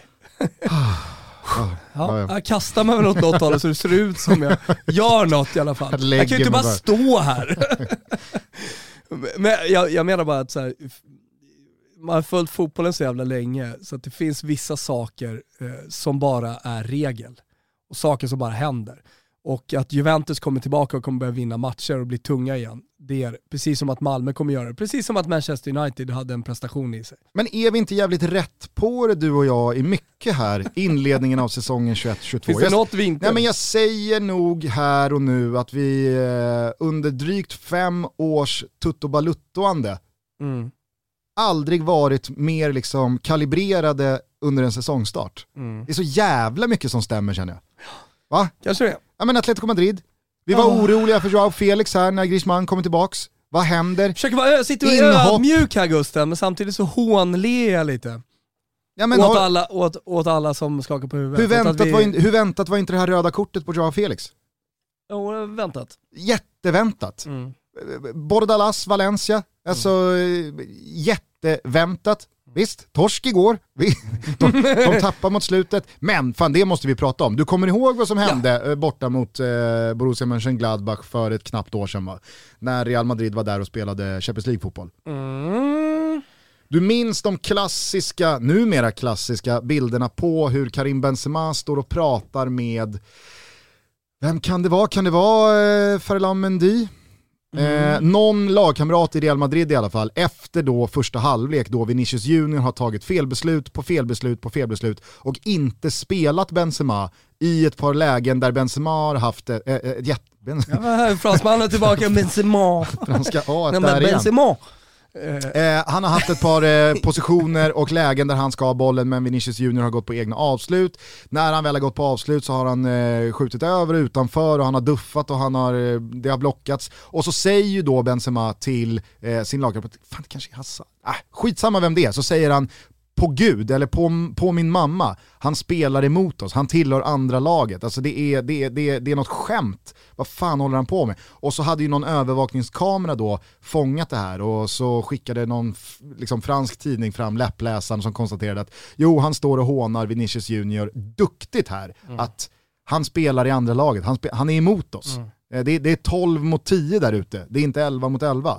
Jag kastar mig väl åt något håll så det ser ut som jag gör något i alla fall. Jag kan ju inte bara stå här. Men jag menar bara att så här, man har följt fotbollen så jävla länge så att det finns vissa saker som bara är regel och saker som bara händer. Och att Juventus kommer tillbaka och kommer börja vinna matcher och bli tunga igen. Det är precis som att Malmö kommer göra det. Precis som att Manchester United hade en prestation i sig. Men är vi inte jävligt rätt på det, du och jag, i mycket här inledningen av säsongen 21-22? Finns det något vi inte... Nej, men jag säger nog här och nu att vi under drygt 5 års tuttobaluttoande aldrig varit mer liksom kalibrerade under en säsongstart. Det är så jävla mycket som stämmer, känner jag. Va? Kanske det. Ja, men Atletico Madrid. Vi var oroliga för Joao Felix här när Griezmann kommer tillbaks. Vad händer? Försöker sitta och ödmjuk här, Gusten, men samtidigt så hånler jag lite. Ja, men åt alla som skakar på huvudet. Hur väntat var inte det här röda kortet på Joao Felix? Jo, väntat. Jätteväntat. Bordalas, Valencia. Alltså jätteväntat. Visst, torsk igår. De tappar mot slutet. Men fan, det måste vi prata om. Du kommer ihåg vad som hände borta mot Borussia Mönchengladbach för ett knappt år sedan, va? När Real Madrid var där och spelade Champions League-fotboll. Du minns de klassiska, numera klassiska bilderna på hur Karim Benzema står och pratar med... Vem kan det vara? Kan det vara Ferland Mendy? Någon lagkamrat i Real Madrid i alla fall, efter då första halvlek då Vinicius Junior har tagit felbeslut och inte spelat Benzema i ett par lägen där Benzema har haft fransmannen tillbaka, Benzema. Franska Benzema. Han har haft ett par positioner och lägen där han ska ha bollen, men Vinicius Junior har gått på egna avslut. När han väl har gått på avslut så har han skjutit över utanför och han har duffat och det har blockats. Och så säger ju då Benzema till sin lagkamrat, fan det kanske är Hassan. Skitsamma vem det är, så säger han på Gud eller på min mamma, han spelar emot oss, han tillhör andra laget. Alltså det är något skämt. Vad fan håller han på med? Och så hade ju någon övervakningskamera då fångat det här och så skickade någon liksom fransk tidning fram läppläsaren som konstaterade att han står och hånar Vinicius Junior duktigt här, att han spelar i andra laget, han är emot oss. Det är 12 mot 10 där ute, det är inte 11 mot 11.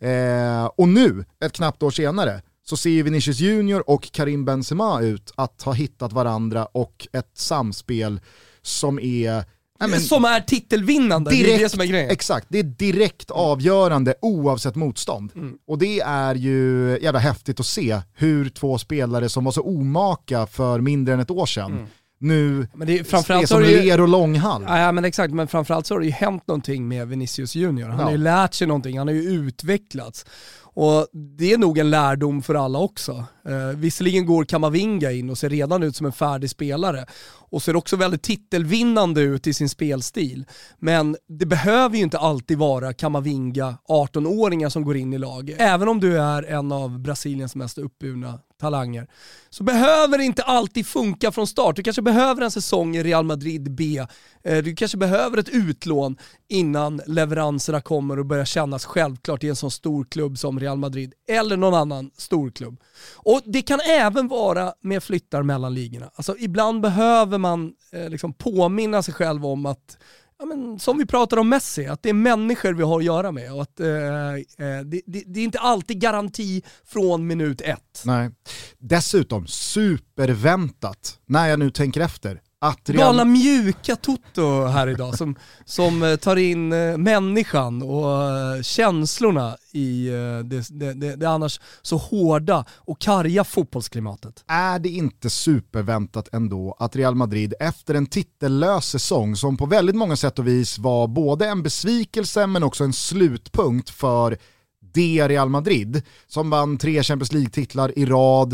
Och nu, ett knappt år senare, så ser Vinicius Junior och Karim Benzema ut att ha hittat varandra och ett samspel som är... som är titelvinnande, direkt, det är det som är grejen. Exakt, det är direkt avgörande oavsett motstånd. Och det är ju jävla häftigt att se hur 2 spelare som var så omaka för mindre än ett år sedan nu men det är som ler och långhall. Ja, men exakt, men framförallt så har det ju hänt någonting med Vinicius Junior. Han har ju lärt sig någonting, han har ju utvecklats. Och det är nog en lärdom för alla också. Visserligen går Kamavinga in och ser redan ut som en färdig spelare och ser också väldigt titelvinnande ut i sin spelstil. Men det behöver ju inte alltid vara Kamavinga 18-åringar som går in i laget. Även om du är en av Brasiliens mest uppburna talanger så behöver det inte alltid funka från start. Du kanske behöver en säsong i Real Madrid B. Du kanske behöver ett utlån innan leveranserna kommer och börjar kännas självklart i en sån stor klubb som Real Madrid eller någon annan stor klubb. Och det kan även vara med flyttar mellan ligorna. Alltså ibland behöver man liksom påminna sig själv om att som vi pratar om Messi, att det är människor vi har att göra med och att det är inte alltid garanti från minut 1. Nej. Dessutom superväntat när jag nu tänker efter. Galna mjuka Toto här idag som tar in människan och känslorna i det annars så hårda och karga fotbollsklimatet. Är det inte superväntat ändå att Real Madrid efter en titellös säsong som på väldigt många sätt och vis var både en besvikelse men också en slutpunkt för det Real Madrid som vann 3 Champions League-titlar i rad,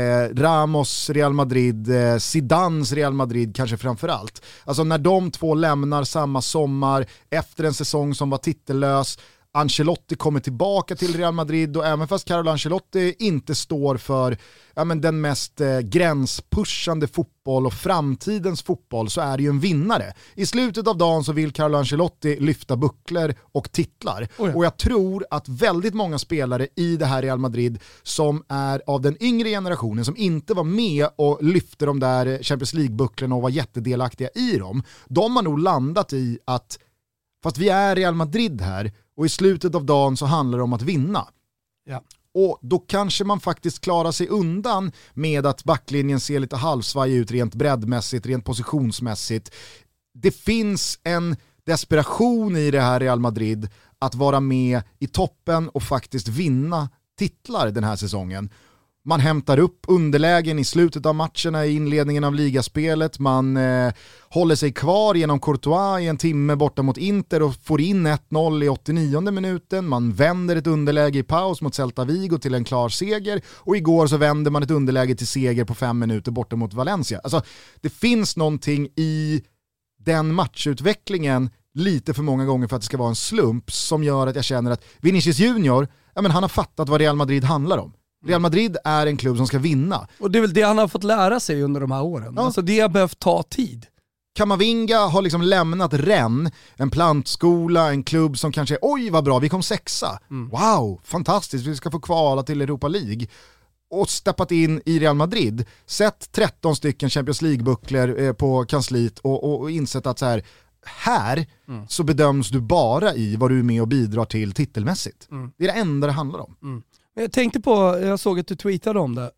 Ramos Real Madrid, Zidans Real Madrid kanske framförallt. Alltså när de två lämnar samma sommar efter en säsong som var titellös, Ancelotti kommer tillbaka till Real Madrid och även fast Carlo Ancelotti inte står för den mest gränspushande fotboll och framtidens fotboll, så är det ju en vinnare. I slutet av dagen så vill Carlo Ancelotti lyfta bucklor och titlar. Och jag tror att väldigt många spelare i det här Real Madrid som är av den yngre generationen, som inte var med och lyfte de där Champions League-bucklorna och var jättedelaktiga i dem, de har nog landat i att fast vi är Real Madrid här och i slutet av dagen så handlar det om att vinna. Ja. Och då kanske man faktiskt klarar sig undan med att backlinjen ser lite halvsvaj ut rent breddmässigt, rent positionsmässigt. Det finns en desperation i det här Real Madrid att vara med i toppen och faktiskt vinna titlar den här säsongen. Man hämtar upp underlägen i slutet av matcherna i inledningen av ligaspelet. Man håller sig kvar genom Courtois i en timme borta mot Inter och får in 1-0 i 89:e minuten. Man vänder ett underläge i paus mot Celta Vigo till en klar seger. Och igår så vänder man ett underläge till seger på 5 minuter borta mot Valencia. Alltså, det finns någonting i den matchutvecklingen lite för många gånger för att det ska vara en slump som gör att jag känner att Vinicius Junior, han har fattat vad Real Madrid handlar om. Real Madrid är en klubb som ska vinna. Och det är väl det han har fått lära sig under de här åren. Ja. Alltså det har behövt ta tid. Kamavinga har liksom lämnat Rennes, en plantskola, en klubb som kanske, oj vad bra, vi kom 6:a. Wow, fantastiskt, vi ska få kvala till Europa League. Och steppat in i Real Madrid, sett 13 stycken Champions League-bucklor på kansliet och insett att här så bedöms du bara i vad du är med och bidrar till titelmässigt. Det är det enda det handlar om. Jag tänkte på, jag såg att du tweetade om det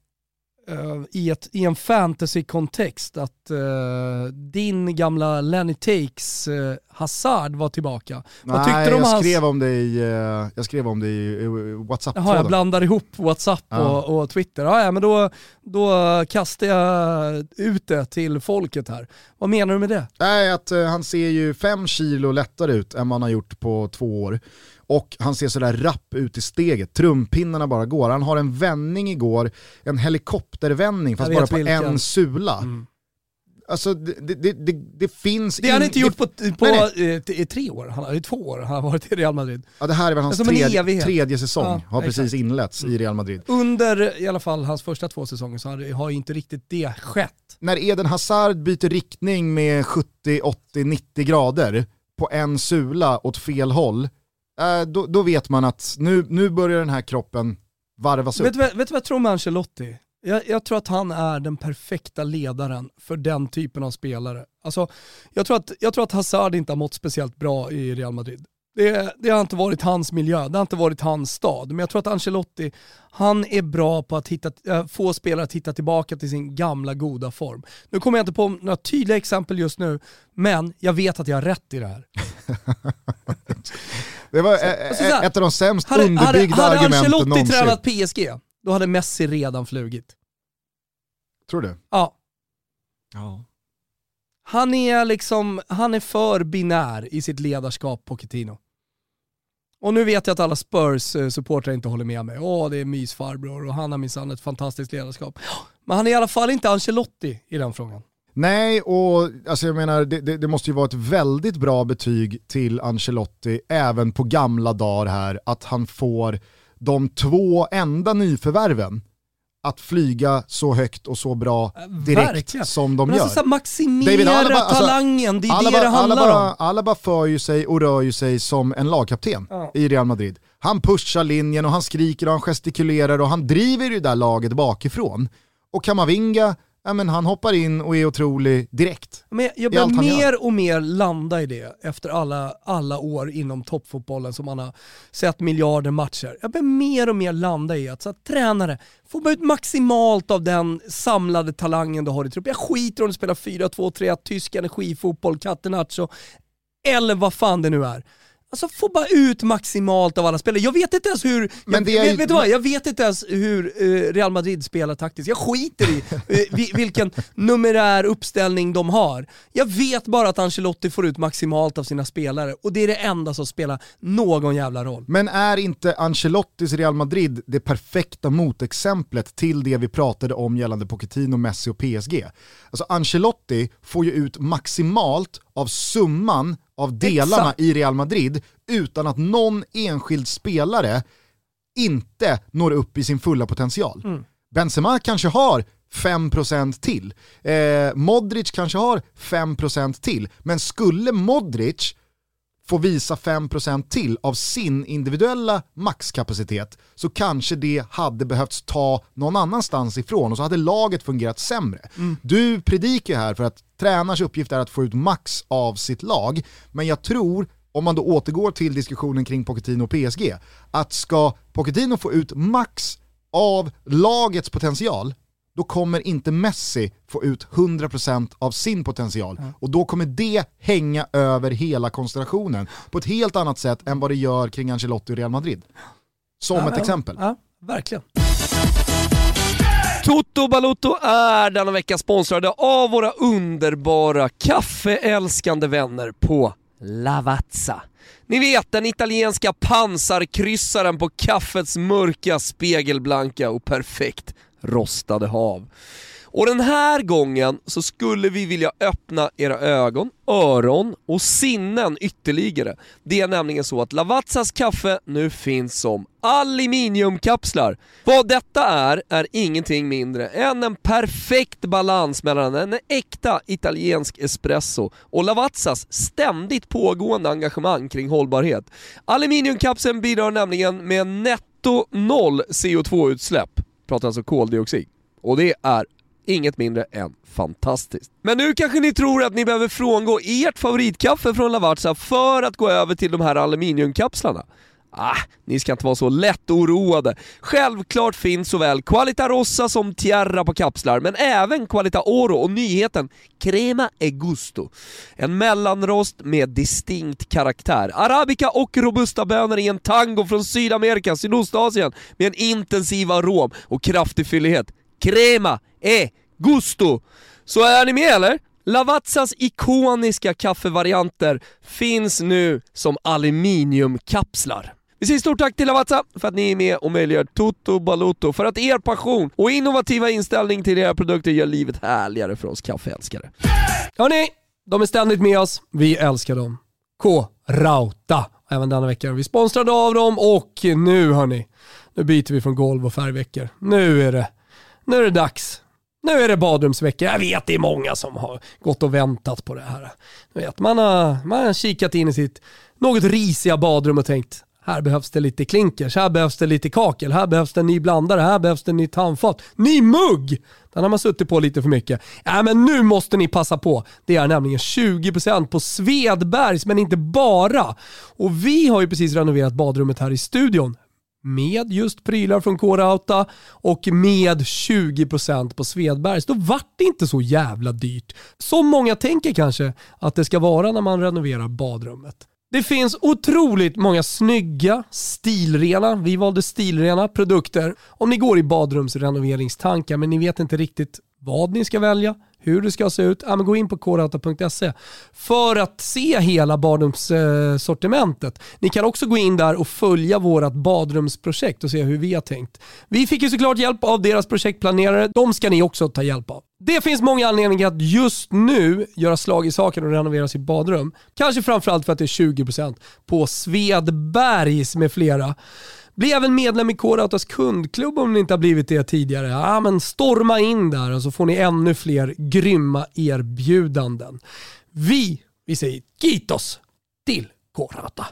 i en fantasy-kontext att din gamla Lenny Takes Hazard var tillbaka. Vad tyckte du om jag skrev om det i WhatsApp. Jaha, jag blandar ihop WhatsApp och Twitter. Ja, men då kastar jag ut det till folket här. Vad menar du med det? Nej, att han ser ju 5 kilo lättare ut än man har gjort på 2 år. Och han ser sådär rapp ut i steget. Trumpinnarna bara går. Han har en vändning igår. En helikoptervändning fast bara på en sula. Alltså det finns... Det har han inte gjort på 3 år. Han har ju 2 år. Han har varit i Real Madrid. Ja, det här är väl hans tredje säsong. Ja, har precis inletts i Real Madrid. Under i alla fall hans första 2 säsonger så har inte riktigt det skett. När Eden Hazard byter riktning med 70, 80, 90 grader på en sula åt fel håll, då vet man att nu börjar den här kroppen varvas upp. Vet du vad jag tror med Ancelotti? Jag tror att han är den perfekta ledaren för den typen av spelare. Alltså, jag tror att Hazard inte har mått speciellt bra i Real Madrid. Det har inte varit hans miljö, det har inte varit hans stad. Men jag tror att Ancelotti, han är bra på att få spelare att hitta tillbaka till sin gamla goda form. Nu kommer jag inte på några tydliga exempel just nu, men jag vet att jag har rätt i det här. Det var ett av de sämst underbyggda argumenten någonsin. Hade Ancelotti tränat PSG, då hade Messi redan flugit. Tror du? Ja. Han är för binär i sitt ledarskap, Pochettino. Och nu vet jag att alla Spurs-supportrar inte håller med mig. Det är mysfarbror och han har minsann ett fantastiskt ledarskap. Men han är i alla fall inte Ancelotti i den frågan. Nej, och alltså jag menar det måste ju vara ett väldigt bra betyg till Ancelotti även på gamla dagar här, att han får de 2 enda nyförvärven att flyga så högt och så bra direkt verkligen. Som de gör. Alltså, maximera talangen, det är det handlar om. Alaba för ju sig och rör ju sig som en lagkapten i Real Madrid. Han pushar linjen och han skriker och han gestikulerar och han driver ju det där laget bakifrån. Och Kamavinga, han hoppar in och är otrolig direkt. Men jag börjar mer och mer landa i det efter alla år inom toppfotbollen som man har sett miljarder matcher. Jag börjar mer och mer landa i att tränare får bara ut maximalt av den samlade talangen du har i trupp. Jag skiter om du spelar 4-2-3, tysk energifotboll, catenaccio eller vad fan det nu är. Alltså få bara ut maximalt av alla spelare. Jag vet inte ens hur jag vet inte ens hur Real Madrid spelar taktiskt. Jag skiter i vilken numerär uppställning de har. Jag vet bara att Ancelotti får ut maximalt av sina spelare och det är det enda som spelar någon jävla roll. Men är inte Ancelottis Real Madrid det perfekta motexemplet till det vi pratade om gällande Pochettino, Messi och PSG? Alltså Ancelotti får ju ut maximalt av summan av delarna i Real Madrid utan att någon enskild spelare inte når upp i sin fulla potential. Benzema kanske har 5% till. Modric kanske har 5% till. Men skulle Modric få visa 5% till av sin individuella maxkapacitet så kanske det hade behövts ta någon annanstans ifrån och så hade laget fungerat sämre. Du predikar här för att tränars uppgift är att få ut max av sitt lag, men jag tror, om man då återgår till diskussionen kring Pochettino och PSG, att ska Pochettino få ut max av lagets potential, då kommer inte Messi få ut 100% av sin potential. Och då kommer det hänga över hela konstellationen på ett helt annat sätt än vad det gör kring Ancelotti och Real Madrid. Som ett exempel. Ja, verkligen. Toto Balotto är denna vecka sponsrade av våra underbara kaffeälskande vänner på Lavazza. Ni vet, den italienska pansarkryssaren på kaffets mörka, spegelblanka och perfekt rostade hav. Och den här gången så skulle vi vilja öppna era ögon, öron och sinnen ytterligare. Det är nämligen så att Lavazzas kaffe nu finns som aluminiumkapslar. Vad detta är ingenting mindre än en perfekt balans mellan en äkta italiensk espresso och Lavazzas ständigt pågående engagemang kring hållbarhet. Aluminiumkapseln bidrar nämligen med netto 0 CO2-utsläpp. Pratar alltså koldioxid. Och det är inget mindre än fantastiskt. Men nu kanske ni tror att ni behöver frångå ert favoritkaffe från Lavazza för att gå över till de här aluminiumkapslarna. Ni ska inte vara så lätt oroade. Självklart finns såväl Qualita Rossa som Tierra på kapslar, men även Qualita Oro och nyheten Crema e Gusto. En mellanrost med distinkt karaktär. Arabica och robusta bönor i en tango från Sydamerika, Sydostasien med en intensiv arom och kraftig fyllighet. Crema e Gusto. Så är ni med eller? Lavazzas ikoniska kaffevarianter finns nu som aluminiumkapslar. Vi säger stort tack till Lavazza för att ni är med och möjliggör Toto Balotto, för att er passion och innovativa inställning till era produkter gör livet härligare för oss kaffeälskare. Hörrni, de är ständigt med oss. Vi älskar dem. K-Rauta. Även denna vecka är vi sponsrade av dem och nu hörni, nu byter vi från golv och färgveckor. Nu är det dags. Nu är det badrumsvecka. Jag vet det är många som har gått och väntat på det här. Jag vet, man har kikat in i sitt något risiga badrum och tänkt, här behövs det lite klinkers, här behövs det lite kakel, här behövs det en ny blandare, här behövs det en ny tandfat, ny mugg. Den har man suttit på lite för mycket. Men nu måste ni passa på. Det är nämligen 20% på Svedbergs, men inte bara. Och vi har ju precis renoverat badrummet här i studion med just prylar från K-Rauta och med 20% på Svedbergs. Då vart det inte så jävla dyrt. Som många tänker kanske att det ska vara när man renoverar badrummet. Det finns otroligt många snygga, stilrena, vi valde stilrena produkter. Om ni går i badrumsrenoveringstankar men ni vet inte riktigt vad ni ska välja, hur det ska se ut, men gå in på krauta.se för att se hela badrumssortimentet. Ni kan också gå in där och följa vårat badrumsprojekt och se hur vi har tänkt. Vi fick ju såklart hjälp av deras projektplanerare, de ska ni också ta hjälp av. Det finns många anledningar att just nu göra slag i saken och renovera sitt badrum. Kanske framförallt för att det är 20% på Svedbergs med flera. Bli även medlem i K-Rautas kundklubb om ni inte har blivit det tidigare. Men storma in där och så får ni ännu fler grymma erbjudanden. Vi säger kitos till K-Rauta.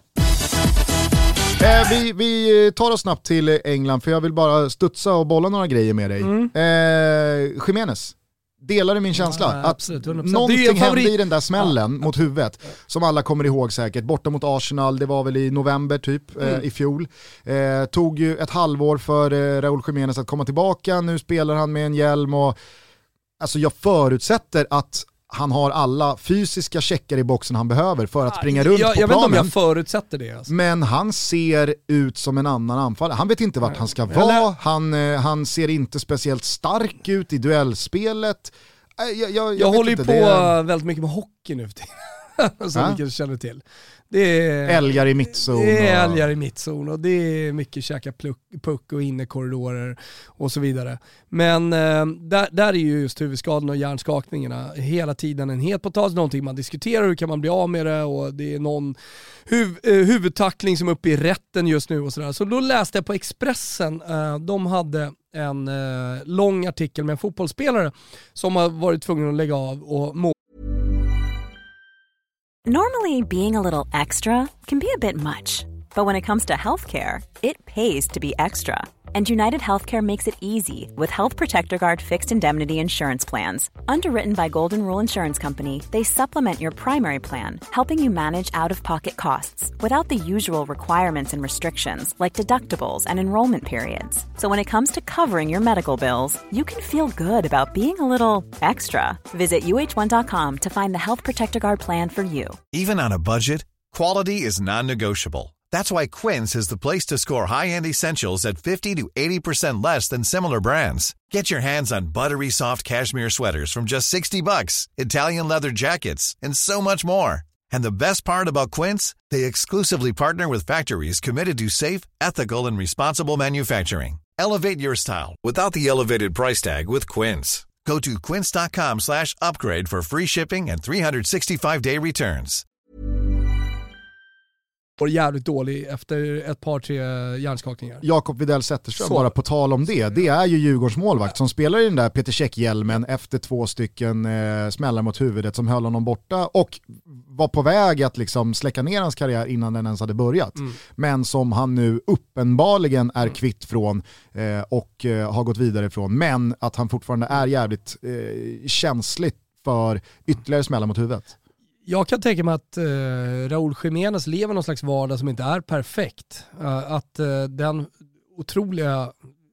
Vi tar oss snabbt till England för jag vill bara studsa och bolla några grejer med dig. Jimenez. Delar du min känsla? Att absolut, någonting hände i den där smällen mot huvudet som alla kommer ihåg säkert. Borta mot Arsenal, det var väl i november typ i fjol. Tog ju ett halvår för Raúl Jiménez att komma tillbaka. Nu spelar han med en hjälm och alltså jag förutsätter att han har alla fysiska checkar i boxen han behöver för att springa runt på planen. Jag vet inte om jag förutsätter det. Alltså. Men han ser ut som en annan anfallare. Han vet inte vart han ska vara. Han ser inte speciellt stark ut i duellspelet. Jag håller ju på väldigt mycket med hockey nu. Som ni kanske känner till. Det är älgar i mittzon. Det är älgar i mittzon och det är mycket käka puck och innekorridorer och så vidare. Men där är ju just huvudskadan och hjärnskakningarna hela tiden en het potatis, någonting man diskuterar, hur kan man bli av med det, och det är någon huvudtackling som är uppe i rätten just nu och sådär. Så då läste jag på Expressen, de hade en lång artikel med en fotbollsspelare som har varit tvungen att lägga av och Normally, being a little extra can be a bit much, but when it comes to healthcare, it pays to be extra. And United Healthcare makes it easy with Health Protector Guard fixed indemnity insurance plans. Underwritten by Golden Rule Insurance Company, they supplement your primary plan, helping you manage out-of-pocket costs without the usual requirements and restrictions like deductibles and enrollment periods. So when it comes to covering your medical bills, you can feel good about being a little extra. Visit uh1.com to find the Health Protector Guard plan for you. Even on a budget, quality is non-negotiable. That's why Quince is the place to score high-end essentials at 50 to 80% less than similar brands. Get your hands on buttery soft cashmere sweaters from just $60, Italian leather jackets, and so much more. And the best part about Quince, they exclusively partner with factories committed to safe, ethical, and responsible manufacturing. Elevate your style without the elevated price tag with Quince. Go to quince.com/upgrade for free shipping and 365-day returns. var jävligt dålig efter ett par, 3 hjärnskakningar. Jakob Widell Zetterström, bara på tal om det. Det är ju Djurgårdens målvakt som spelar i den där Peter Käck-hjälmen efter 2 stycken smällar mot huvudet som höll honom borta och var på väg att liksom släcka ner hans karriär innan den ens hade börjat. Men som han nu uppenbarligen är kvitt från och har gått vidare ifrån. Men att han fortfarande är jävligt känsligt för ytterligare smällar mot huvudet. Jag kan tänka mig att Raúl Jiménez lever någon slags vardag som inte är perfekt. Att den otroliga,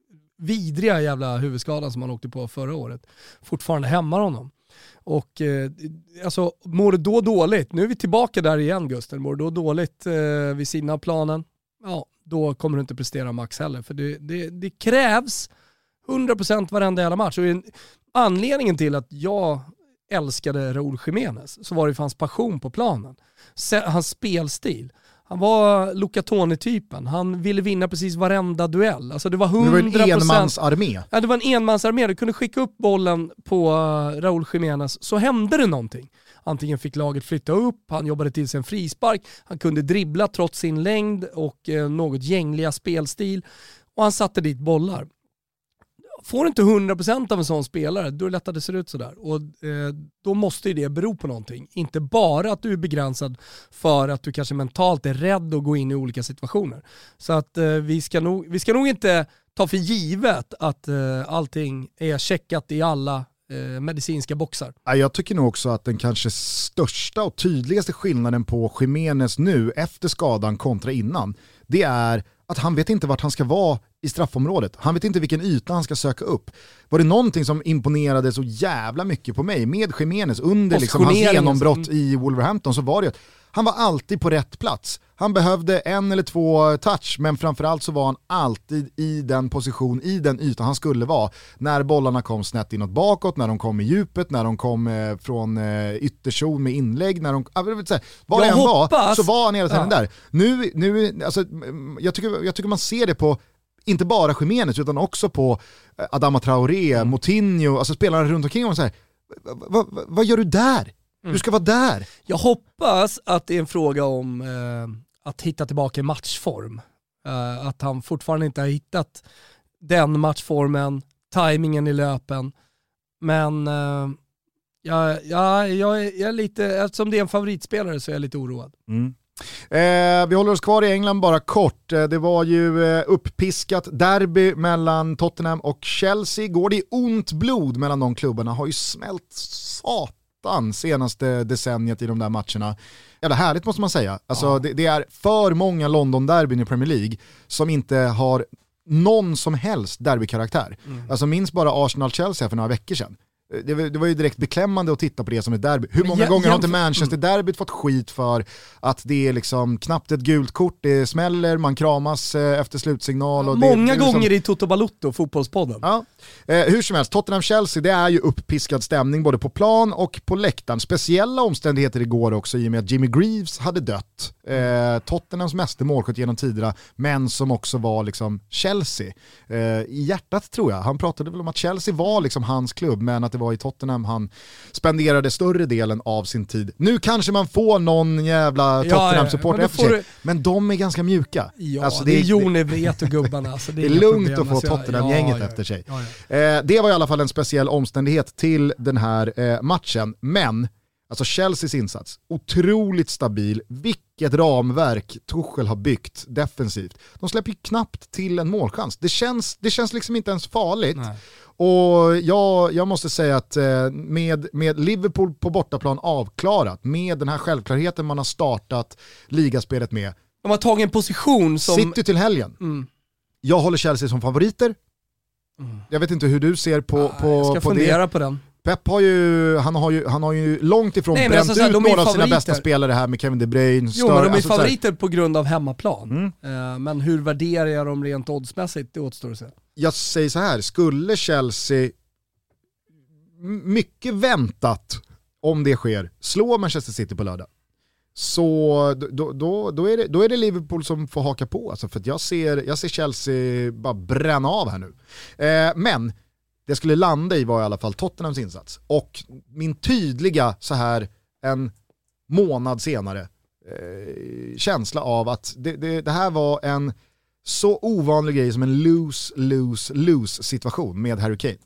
vidriga jävla huvudskadan som han åkte på förra året fortfarande hämmar honom. Och alltså, mår det då dåligt, nu är vi tillbaka där igen Gusten, mår det då dåligt vid sidan av planen, ja, då kommer du inte prestera max heller. För det krävs 100% varenda jävla match. Och anledningen till att jag älskade Raúl Jiménez så var det för hans passion på planen. Hans spelstil. Han var Luca Toni-typen. Han ville vinna precis varenda duell. Alltså det var 100%. Det var en enmansarmé. Ja, det var en enmansarmé. Du kunde skicka upp bollen på Raúl Jiménez så hände det någonting. Antingen fick laget flytta upp, han jobbade till sig en frispark, han kunde dribbla trots sin längd och något gängliga spelstil. Och han satte dit bollar. Får du inte 100% av en sån spelare, då är det lätt att det ser ut sådär. Och då måste ju det bero på någonting. Inte bara att du är begränsad för att du kanske mentalt är rädd att gå in i olika situationer. Så att vi ska nog inte ta för givet att allting är checkat i alla medicinska boxar. Jag tycker nog också att den kanske största och tydligaste skillnaden på Jiménez nu efter skadan kontra innan, det är att han vet inte vart han ska vara i straffområdet. Han vet inte vilken yta han ska söka upp. Var det någonting som imponerade så jävla mycket på mig med Jiménez under liksom hans genombrott i Wolverhampton, så var det att han var alltid på rätt plats. Han behövde 1 eller 2 touch, men framförallt så var han alltid i den position, i den yta han skulle vara. När bollarna kom snett inåt bakåt, när de kom i djupet, när de kom från ytterzon med inlägg, när de, var det än var, så var han hela tiden där. Nu alltså, jag tycker man ser det på inte bara Jiménez utan också på Adama Traoré, Moutinho, alltså spelarna runt omkring och så här. Vad gör du där? Du ska vara där. Jag hoppas att det är en fråga om att hitta tillbaka i matchform. Att han fortfarande inte har hittat den matchformen, tajmingen i löpen. Men jag är lite, eftersom det är en favoritspelare så är jag lite oroad. Vi håller oss kvar i England bara kort. Det var ju upppiskat derby mellan Tottenham och Chelsea. Går det i ont blod mellan de klubbarna? Har ju smält senaste decenniet i de där matcherna. Jävla härligt måste man säga. Alltså, det är för många London-derbyn i Premier League som inte har någon som helst derbykaraktär. Alltså minns bara Arsenal-Chelsea för några veckor sedan. Det var ju direkt beklämmande att titta på det som ett derby. Hur många gånger har inte Manchester-derbyt fått skit för att det är liksom knappt ett gult kort, det smäller, man kramas efter slutsignal. Och många det liksom... gånger i Toto Balotto, fotbollspodden. Ja. Hur som helst, Tottenham-Chelsea, det är ju uppiskad stämning både på plan och på läktaren. Speciella omständigheter igår också i och med att Jimmy Greaves hade dött. Tottenhams meste målskytt genom tiderna, men som också var liksom Chelsea. I hjärtat tror jag. Han pratade väl om att Chelsea var liksom hans klubb, men att det var i Tottenham han spenderade större delen av sin tid. Nu kanske man får någon jävla Tottenham-support efter sig, men de är ganska mjuka. Ja, alltså det är Jon Evret och gubbarna. Alltså det är lugnt att få Tottenham-gänget efter sig. Det var i alla fall en speciell omständighet till den här matchen, men alltså Chelseas insats, otroligt stabil. Vilket ramverk Tuchel har byggt defensivt. De släpper ju knappt till en målchans. Det känns liksom inte ens farligt. Nej. Och jag måste säga att med Liverpool på bortaplan avklarat, med den här självklarheten man har startat ligaspelet med. De har tagit en position som... City till helgen. Jag håller Chelsea som favoriter. Jag vet inte hur du ser på jag ska fundera det. På den. Pep har ju långt ifrån bränt ut några av sina bästa spelare här med Kevin De Bruyne. Jo, men de är favoriter på grund av hemmaplan. Men hur värderar jag dem rent oddsmässigt, det återstår att säga. Jag säger så här, skulle Chelsea mycket väntat om det sker, slå Manchester City på lördag, så då är det Liverpool som får haka på. Alltså, för att jag ser Chelsea bara bränna av här nu. Men det skulle landa i var i alla fall Tottenhams insats. Och min tydliga så här en månad senare känsla av att det här var en så ovanlig grej som en lose situation med Harry Kane.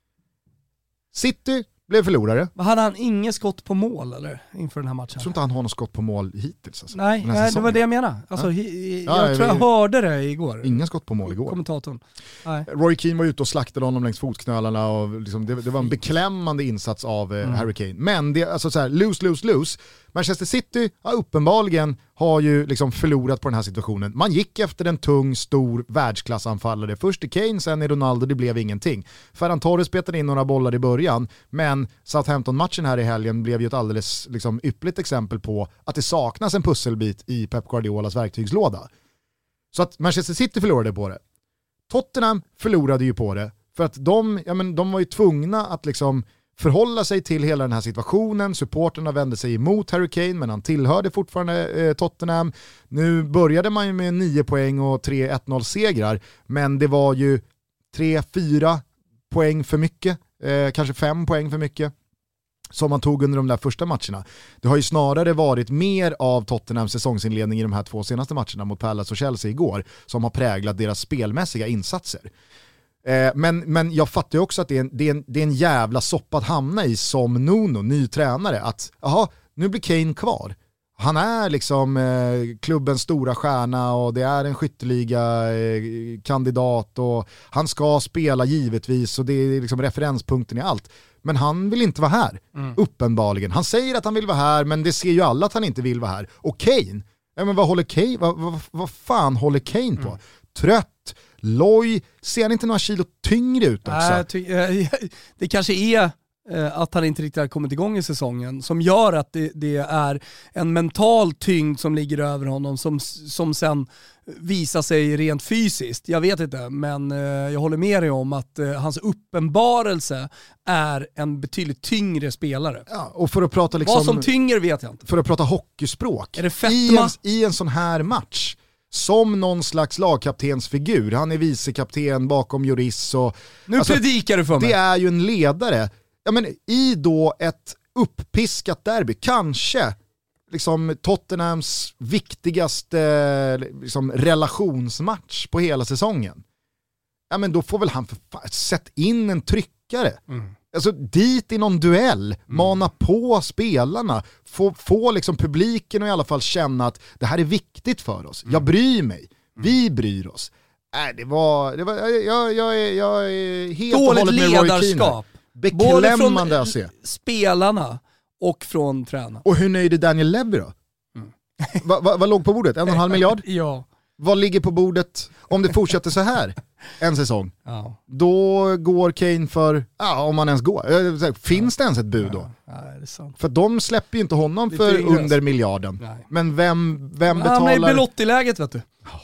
City blev förlorare. Hade han inget skott på mål eller inför den här matchen? Jag tror inte han har något skott på mål hittills. Alltså, nej, det var det jag menade. Alltså, jag tror jag hörde det igår. Ingen skott på mål igår. Kommentatorn. Nej. Roy Keane var ute och slaktade honom längs fotknölarna och liksom, det var en beklämmande insats av Harry Kane. Men det, alltså så här, lose. Manchester City uppenbarligen har ju liksom förlorat på den här situationen. Man gick efter en tung, stor världsklassanfallare. Först i Kane, sen i Ronaldo, det blev ingenting. Ferran Torres petade in några bollar i början, men Southampton-matchen här i helgen blev ju ett alldeles liksom yppligt exempel på att det saknas en pusselbit i Pep Guardiolas verktygslåda. Så att Manchester City förlorade på det. Tottenham förlorade ju på det för att de var ju tvungna att liksom förhålla sig till hela den här situationen. Supporterna vände sig emot Harry Kane, men han tillhörde fortfarande Tottenham. Nu började man ju med 9 poäng och 3-1-0 segrar, men det var ju 3-4 poäng för mycket, kanske 5 poäng för mycket som man tog under de där första matcherna. Det har ju snarare varit mer av Tottenhams säsongsinledning i de här 2 senaste matcherna mot Palace och Chelsea igår som har präglat deras spelmässiga insatser. Men jag fattar ju också att det är en jävla soppa att hamna i som Nuno, ny tränare, att nu blir Kane kvar. Han är liksom klubbens stora stjärna och det är en skytteliga kandidat och han ska spela givetvis och det är liksom referenspunkten i allt. Men han vill inte vara här, uppenbarligen. Han säger att han vill vara här, men det ser ju alla att han inte vill vara här. Och Kane, men vad fan håller Kane på? Trött, loj, ser han inte några kilo tyngre ut också? Det kanske är att han inte riktigt har kommit igång i säsongen som gör att det är en mental tyngd som ligger över honom som sen visar sig rent fysiskt. Jag vet inte, men jag håller med dig om att hans uppenbarelse är en betydligt tyngre spelare. Ja, och för att prata liksom, vad som tynger vet jag inte. För att prata hockeyspråk, är det fetma? I en sån här match som någon slags lagkaptensfigur. Han är vicekapten bakom Lloris och nu predikar du för mig. Det är ju en ledare. Ja, men i då ett upppiskat derby, kanske liksom Tottenhams viktigaste liksom relationsmatch på hela säsongen. Ja, men då får väl han sätta in en tryckare. Alltså dit i någon duell, mana på spelarna, få liksom publiken och i alla fall känna att det här är viktigt för oss. Jag bryr mig. Vi bryr oss. Jag är helt och hållet med Roy Keane. Beklämmande att se. Spelarna och från tränarna. Och hur nöjd är Daniel Levy då? Vad låg på bordet? 1,5 miljard? Ja. vad ligger på bordet om det fortsätter så här en säsong? Då går Kane för, om man ens går. Finns det ens ett bud då? Ja, är det sant? För de släpper ju inte honom för under miljarden. Nej. Men vem betalar? Han är i Belotti-läget, vet du.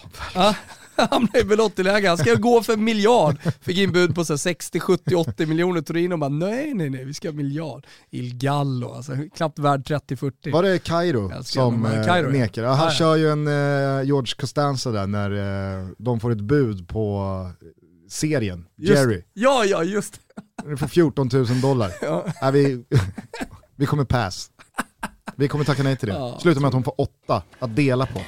Han blev Belotti-läge. Han ska gå för miljard. Fick in bud på så 60, 70, 80 miljoner. Torino bara nej, vi ska ha miljard. Il Gallo, alltså knappt värd 30-40. Var det Cairo som nekar? Ja, han kör ju en George Costanza där när de får ett bud på serien. Jerry. Ja, just det. För $14,000. Ja. Vi kommer pass. Vi kommer tacka nej till det. Slutar med att hon får 8 att dela på.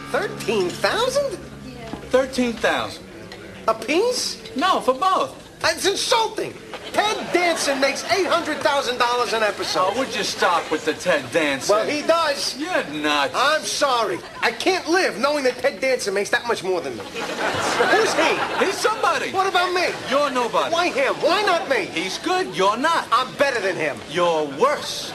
13,000? 13,000. A piece? No, for both. It's insulting. Ted Danson makes $800,000 an episode. Oh, would you stop with the Ted Danson? Well, he does. You're nuts. I'm sorry. I can't live knowing that Ted Danson makes that much more than me. Who's he? He's somebody. What about me? You're nobody. Why him? Why not me? He's good. You're not. I'm better than him. You're worse.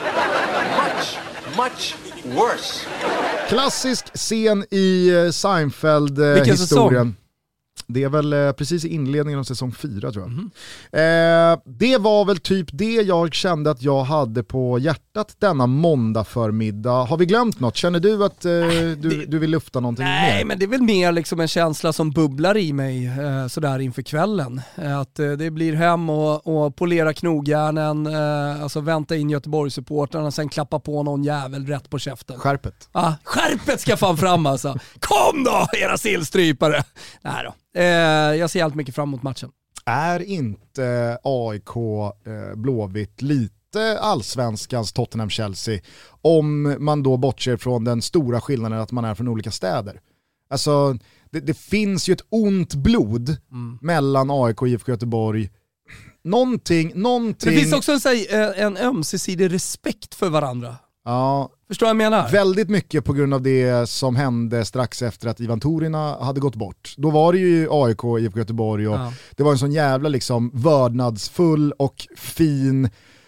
Much worse. Klassisk scen i Seinfeld-historien. Det är väl precis i inledningen av säsong 4 tror jag. Det var väl typ det jag kände att jag hade på hjärtat denna måndag förmiddag. Har vi glömt något? Känner du att du vill lufta någonting mer? Nej, men det är väl mer liksom en känsla som bubblar i mig sådär inför kvällen. Att det blir hem och polera knogjärnen, alltså vänta in Göteborgssupportrarna, sen klappa på någon jävel rätt på käften. Skärpet. Skärpet ska fan fram alltså. Kom då era sillstrypare! Nej då. Jag ser allt mycket fram emot matchen. Är inte AIK Blåvitt lite allsvenskans Tottenham-Chelsea om man då bortser från den stora skillnaden att man är från olika städer? Alltså det finns ju ett ont blod mellan AIK och IFK Göteborg. Någonting. Det finns också en ömsesidig respekt för varandra. Ja, förstår jag menar? Väldigt mycket på grund av det som hände strax efter att Ivan Torina hade gått bort. Då var det ju AIK och IFK Göteborg och det var en sån jävla liksom vördnadsfull och fin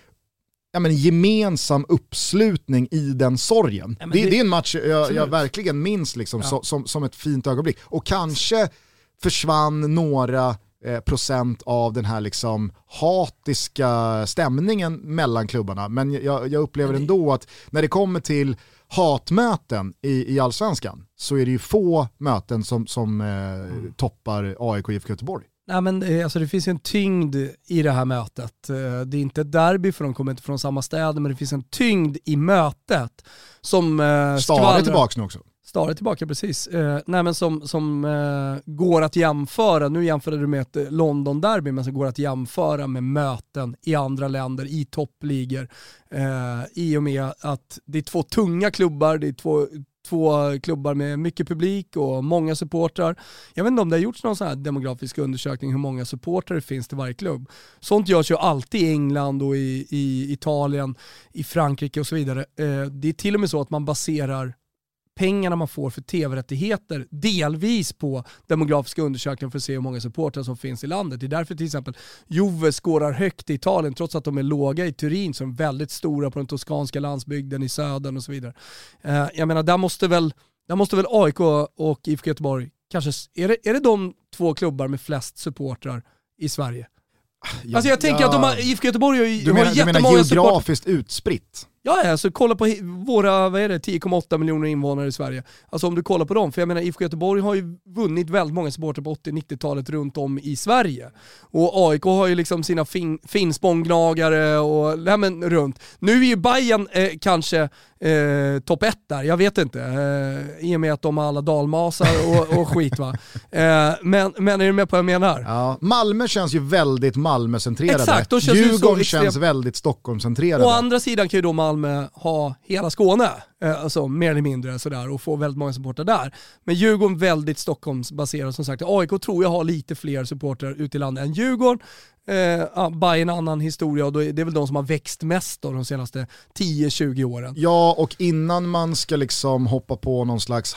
gemensam uppslutning i den sorgen. Det är en match jag verkligen minns liksom, som ett fint ögonblick. Och kanske försvann några procent av den här liksom hatiska stämningen mellan klubbarna, men jag upplever ändå att när det kommer till hatmöten i Allsvenskan så är det ju få möten som toppar AIK och IFK Göteborg. Nej, men det finns en tyngd i det här mötet. Det är inte ett derby för de kommer inte från samma städer, men det finns en tyngd i mötet som Stare tillbaka nu också. Stare tillbaka, precis. Som går att jämföra. Nu jämförde du med ett London-derby, men som går att jämföra med möten i andra länder, i toppligor. I och med att det är två tunga klubbar, det är två klubbar med mycket publik och många supportrar. Jag vet inte om det har gjorts någon sån här demografisk undersökning hur många supportrar det finns till varje klubb. Sånt görs ju alltid i England och i Italien, i Frankrike och så vidare. Det är till och med så att man baserar pengarna man får för tv-rättigheter delvis på demografiska undersökningar för att se hur många supportrar som finns i landet. Det är därför till exempel Juve skårar högt i Italien trots att de är låga i Turin som är väldigt stora på den toskanska landsbygden i södern och så vidare. Jag menar, där måste väl AIK och IFK Göteborg kanske, är det de två klubbar med flest supportrar i Sverige? Alltså jag tänker att IFK Göteborg har jättemånga supportrar. Du menar geografiskt utspritt? Ja, alltså kolla på våra 10,8 miljoner invånare i Sverige. Alltså om du kollar på dem, för jag menar IFK Göteborg har ju vunnit väldigt många supportrar på 80-90-talet runt om i Sverige. Och AIK har ju liksom sina finspångnagare och runt. Nu är ju Bayern kanske topp 1 där, jag vet inte. I och med att de har alla dalmasar och skit va. Men är du med på vad jag menar? Ja, Malmö känns ju väldigt Malmö-centrerade. Exakt, Djurgården känns väldigt Stockholm-centrerade. Å andra sidan kan ju då Malmö ha hela Skåne, alltså mer eller mindre sådär, och få väldigt många supportrar där. Men Djurgården väldigt Stockholmsbaserad som sagt. AIK tror jag har lite fler supportrar ute i landet än Djurgården. Bayern en annan historia och då är det väl de som har växt mest då, de senaste 10-20 åren. Ja, och innan man ska liksom hoppa på någon slags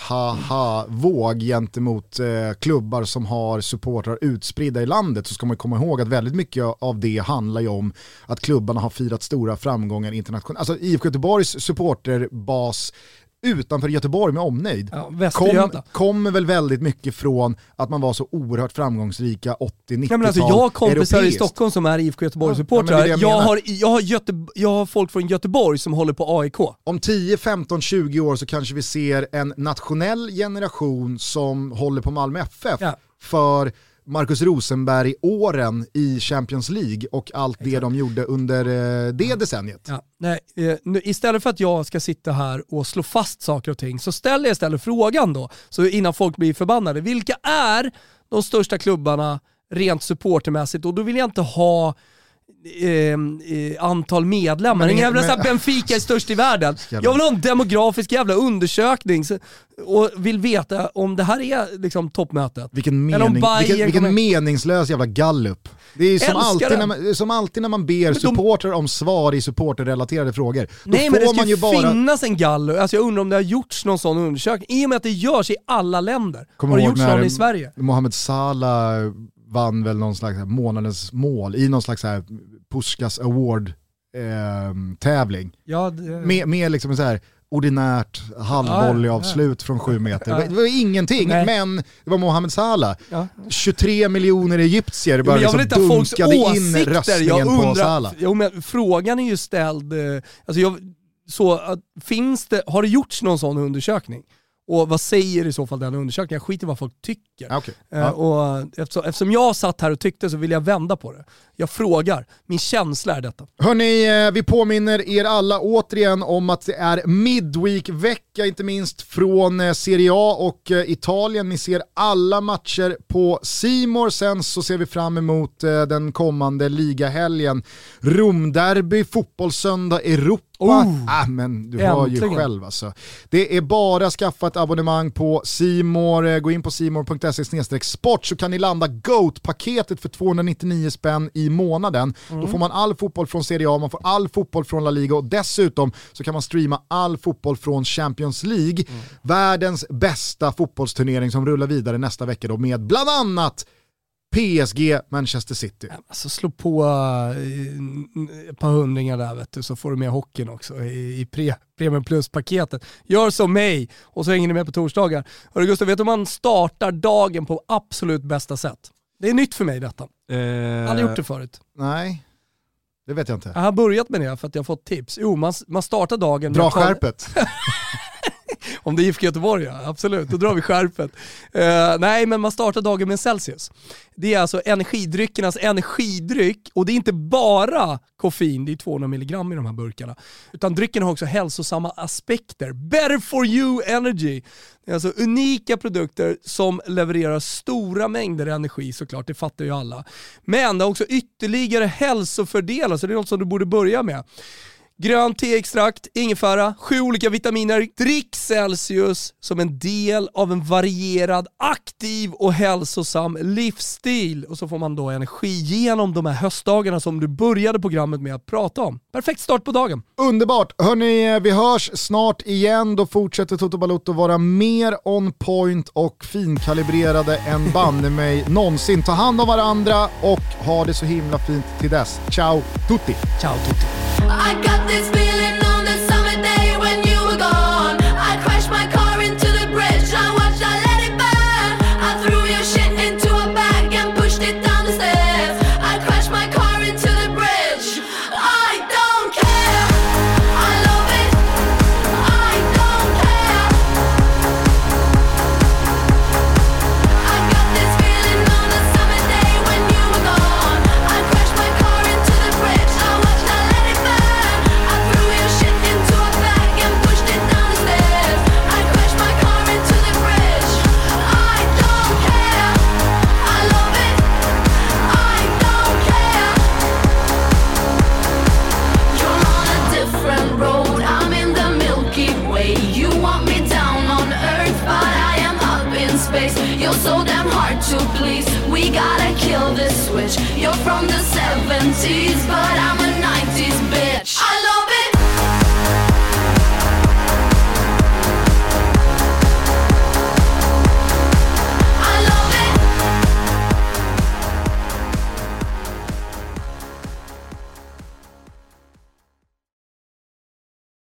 våg gentemot klubbar som har supportrar utspridda i landet, så ska man komma ihåg att väldigt mycket av det handlar ju om att klubbarna har firat stora framgångar internationellt. Alltså IFK Göteborgs supporterbas utanför Göteborg med omnejd kommer väl väldigt mycket från att man var så oerhört framgångsrika 80-90-tal. Alltså jag har kompisar i Stockholm som är IFK Göteborg-supportrar. Jag har folk från Göteborg som håller på AIK. Om 10, 15, 20 år så kanske vi ser en nationell generation som håller på Malmö FF för Marcus Rosenberg-åren i Champions League och allt det de gjorde under det decenniet. Ja, nej, istället för att jag ska sitta här och slå fast saker och ting så ställer jag istället frågan då, så innan folk blir förbannade. Vilka är de största klubbarna rent supportermässigt? Och då vill jag inte ha antal medlemmar. En jävla Benfica är störst i världen. Jag vill ha en demografisk jävla undersökning och vill veta om det här är liksom toppmötet. Vilken meningslös jävla gallup. Det är som alltid när man ber supporter om svar i supporterrelaterade frågor. Nej, men det ska finnas en gallup. Alltså jag undrar om det har gjorts någon sån undersökning. I och med att det görs i alla länder. Har det gjorts någon i Sverige? Mohamed Salah vann väl någon slags månadens mål i någon slags här Puskas Award tävling. Ja, med liksom så här ordinärt halvvolleyavslut från 7 meter. Det var ingenting, men det var Mohamed Salah. 23 miljoner egyptier bara liksom dunkade in röstningen på Salah. Frågan är ju ställd, har det gjorts någon sån undersökning? Och vad säger i så fall den undersökningen? Jag skiter i vad folk tycker. Okay. Och eftersom jag satt här och tyckte så vill jag vända på det. Jag frågar. Min känsla är detta. Hörrni, vi påminner er alla återigen om att det är midweek-vecka, inte minst från Serie A och Italien. Ni ser alla matcher på C More. Sen så ser vi fram emot den kommande ligahelgen. Romderby, fotbollssöndag, Europa. Men du har ju själv alltså. Det är bara att skaffa ett abonnemang på C More. Gå in på cmore.se/sport så kan ni landa GOAT-paketet för 299 spänn i månaden. Då får man all fotboll från Serie A, man får all fotboll från La Liga och dessutom så kan man streama all fotboll från Champions League. Världens bästa fotbollsturnering som rullar vidare nästa vecka då med bland annat PSG, Manchester City. Alltså slå på ett par hundringar där vet du, så får du med hockeyn också i Premium Plus-paketet. Gör som mig och så hänger ni med på torsdagar. Hörru Gustav, vet du om man startar dagen på absolut bästa sätt? Det är nytt för mig detta. Jag hade gjort det förut. Nej, det vet jag inte. Jag har börjat med det för att jag har fått tips. Jo, man startar dagen... Dra skärpet. Om det är IFK Göteborg, ja, absolut. Då drar vi skärpet. Nej, men man startar dagen med en Celsius. Det är alltså energidryckernas energidryck. Och det är inte bara koffein, det är 200 milligram i de här burkarna. Utan drycken har också hälsosamma aspekter. Better for you energy. Det är alltså unika produkter som levererar stora mängder energi såklart, det fattar ju alla. Men det har också ytterligare hälsofördelar, så det är något som du borde börja med. Grönt teextrakt, ingefära, 7 olika vitaminer. Drick Celsius som en del av en varierad, aktiv och hälsosam livsstil. Och så får man då energi genom de här höstdagarna som du började programmet med att prata om. Perfekt start på dagen. Underbart. Hörrni, vi hörs snart igen. Då fortsätter Toto Balotto vara mer on point och finkalibrerade än banne mig någonsin. Ta hand om varandra och ha det så himla fint till dess. Ciao tutti. Ciao tutti. I got this feeling on the summer day when you were gone. I crashed my car into the bridge. I watched, I let it burn. I threw your shit into a bag and pushed it down the stairs. I crashed my car into the bridge. I don't care. I love it. I don't care. I got this feeling on the summer day when you were gone. I crashed my car into the bridge. I watched, I let it burn. You're so damn hard to please. We gotta kill this switch. You're from the 70s, but I'm a 90s bitch.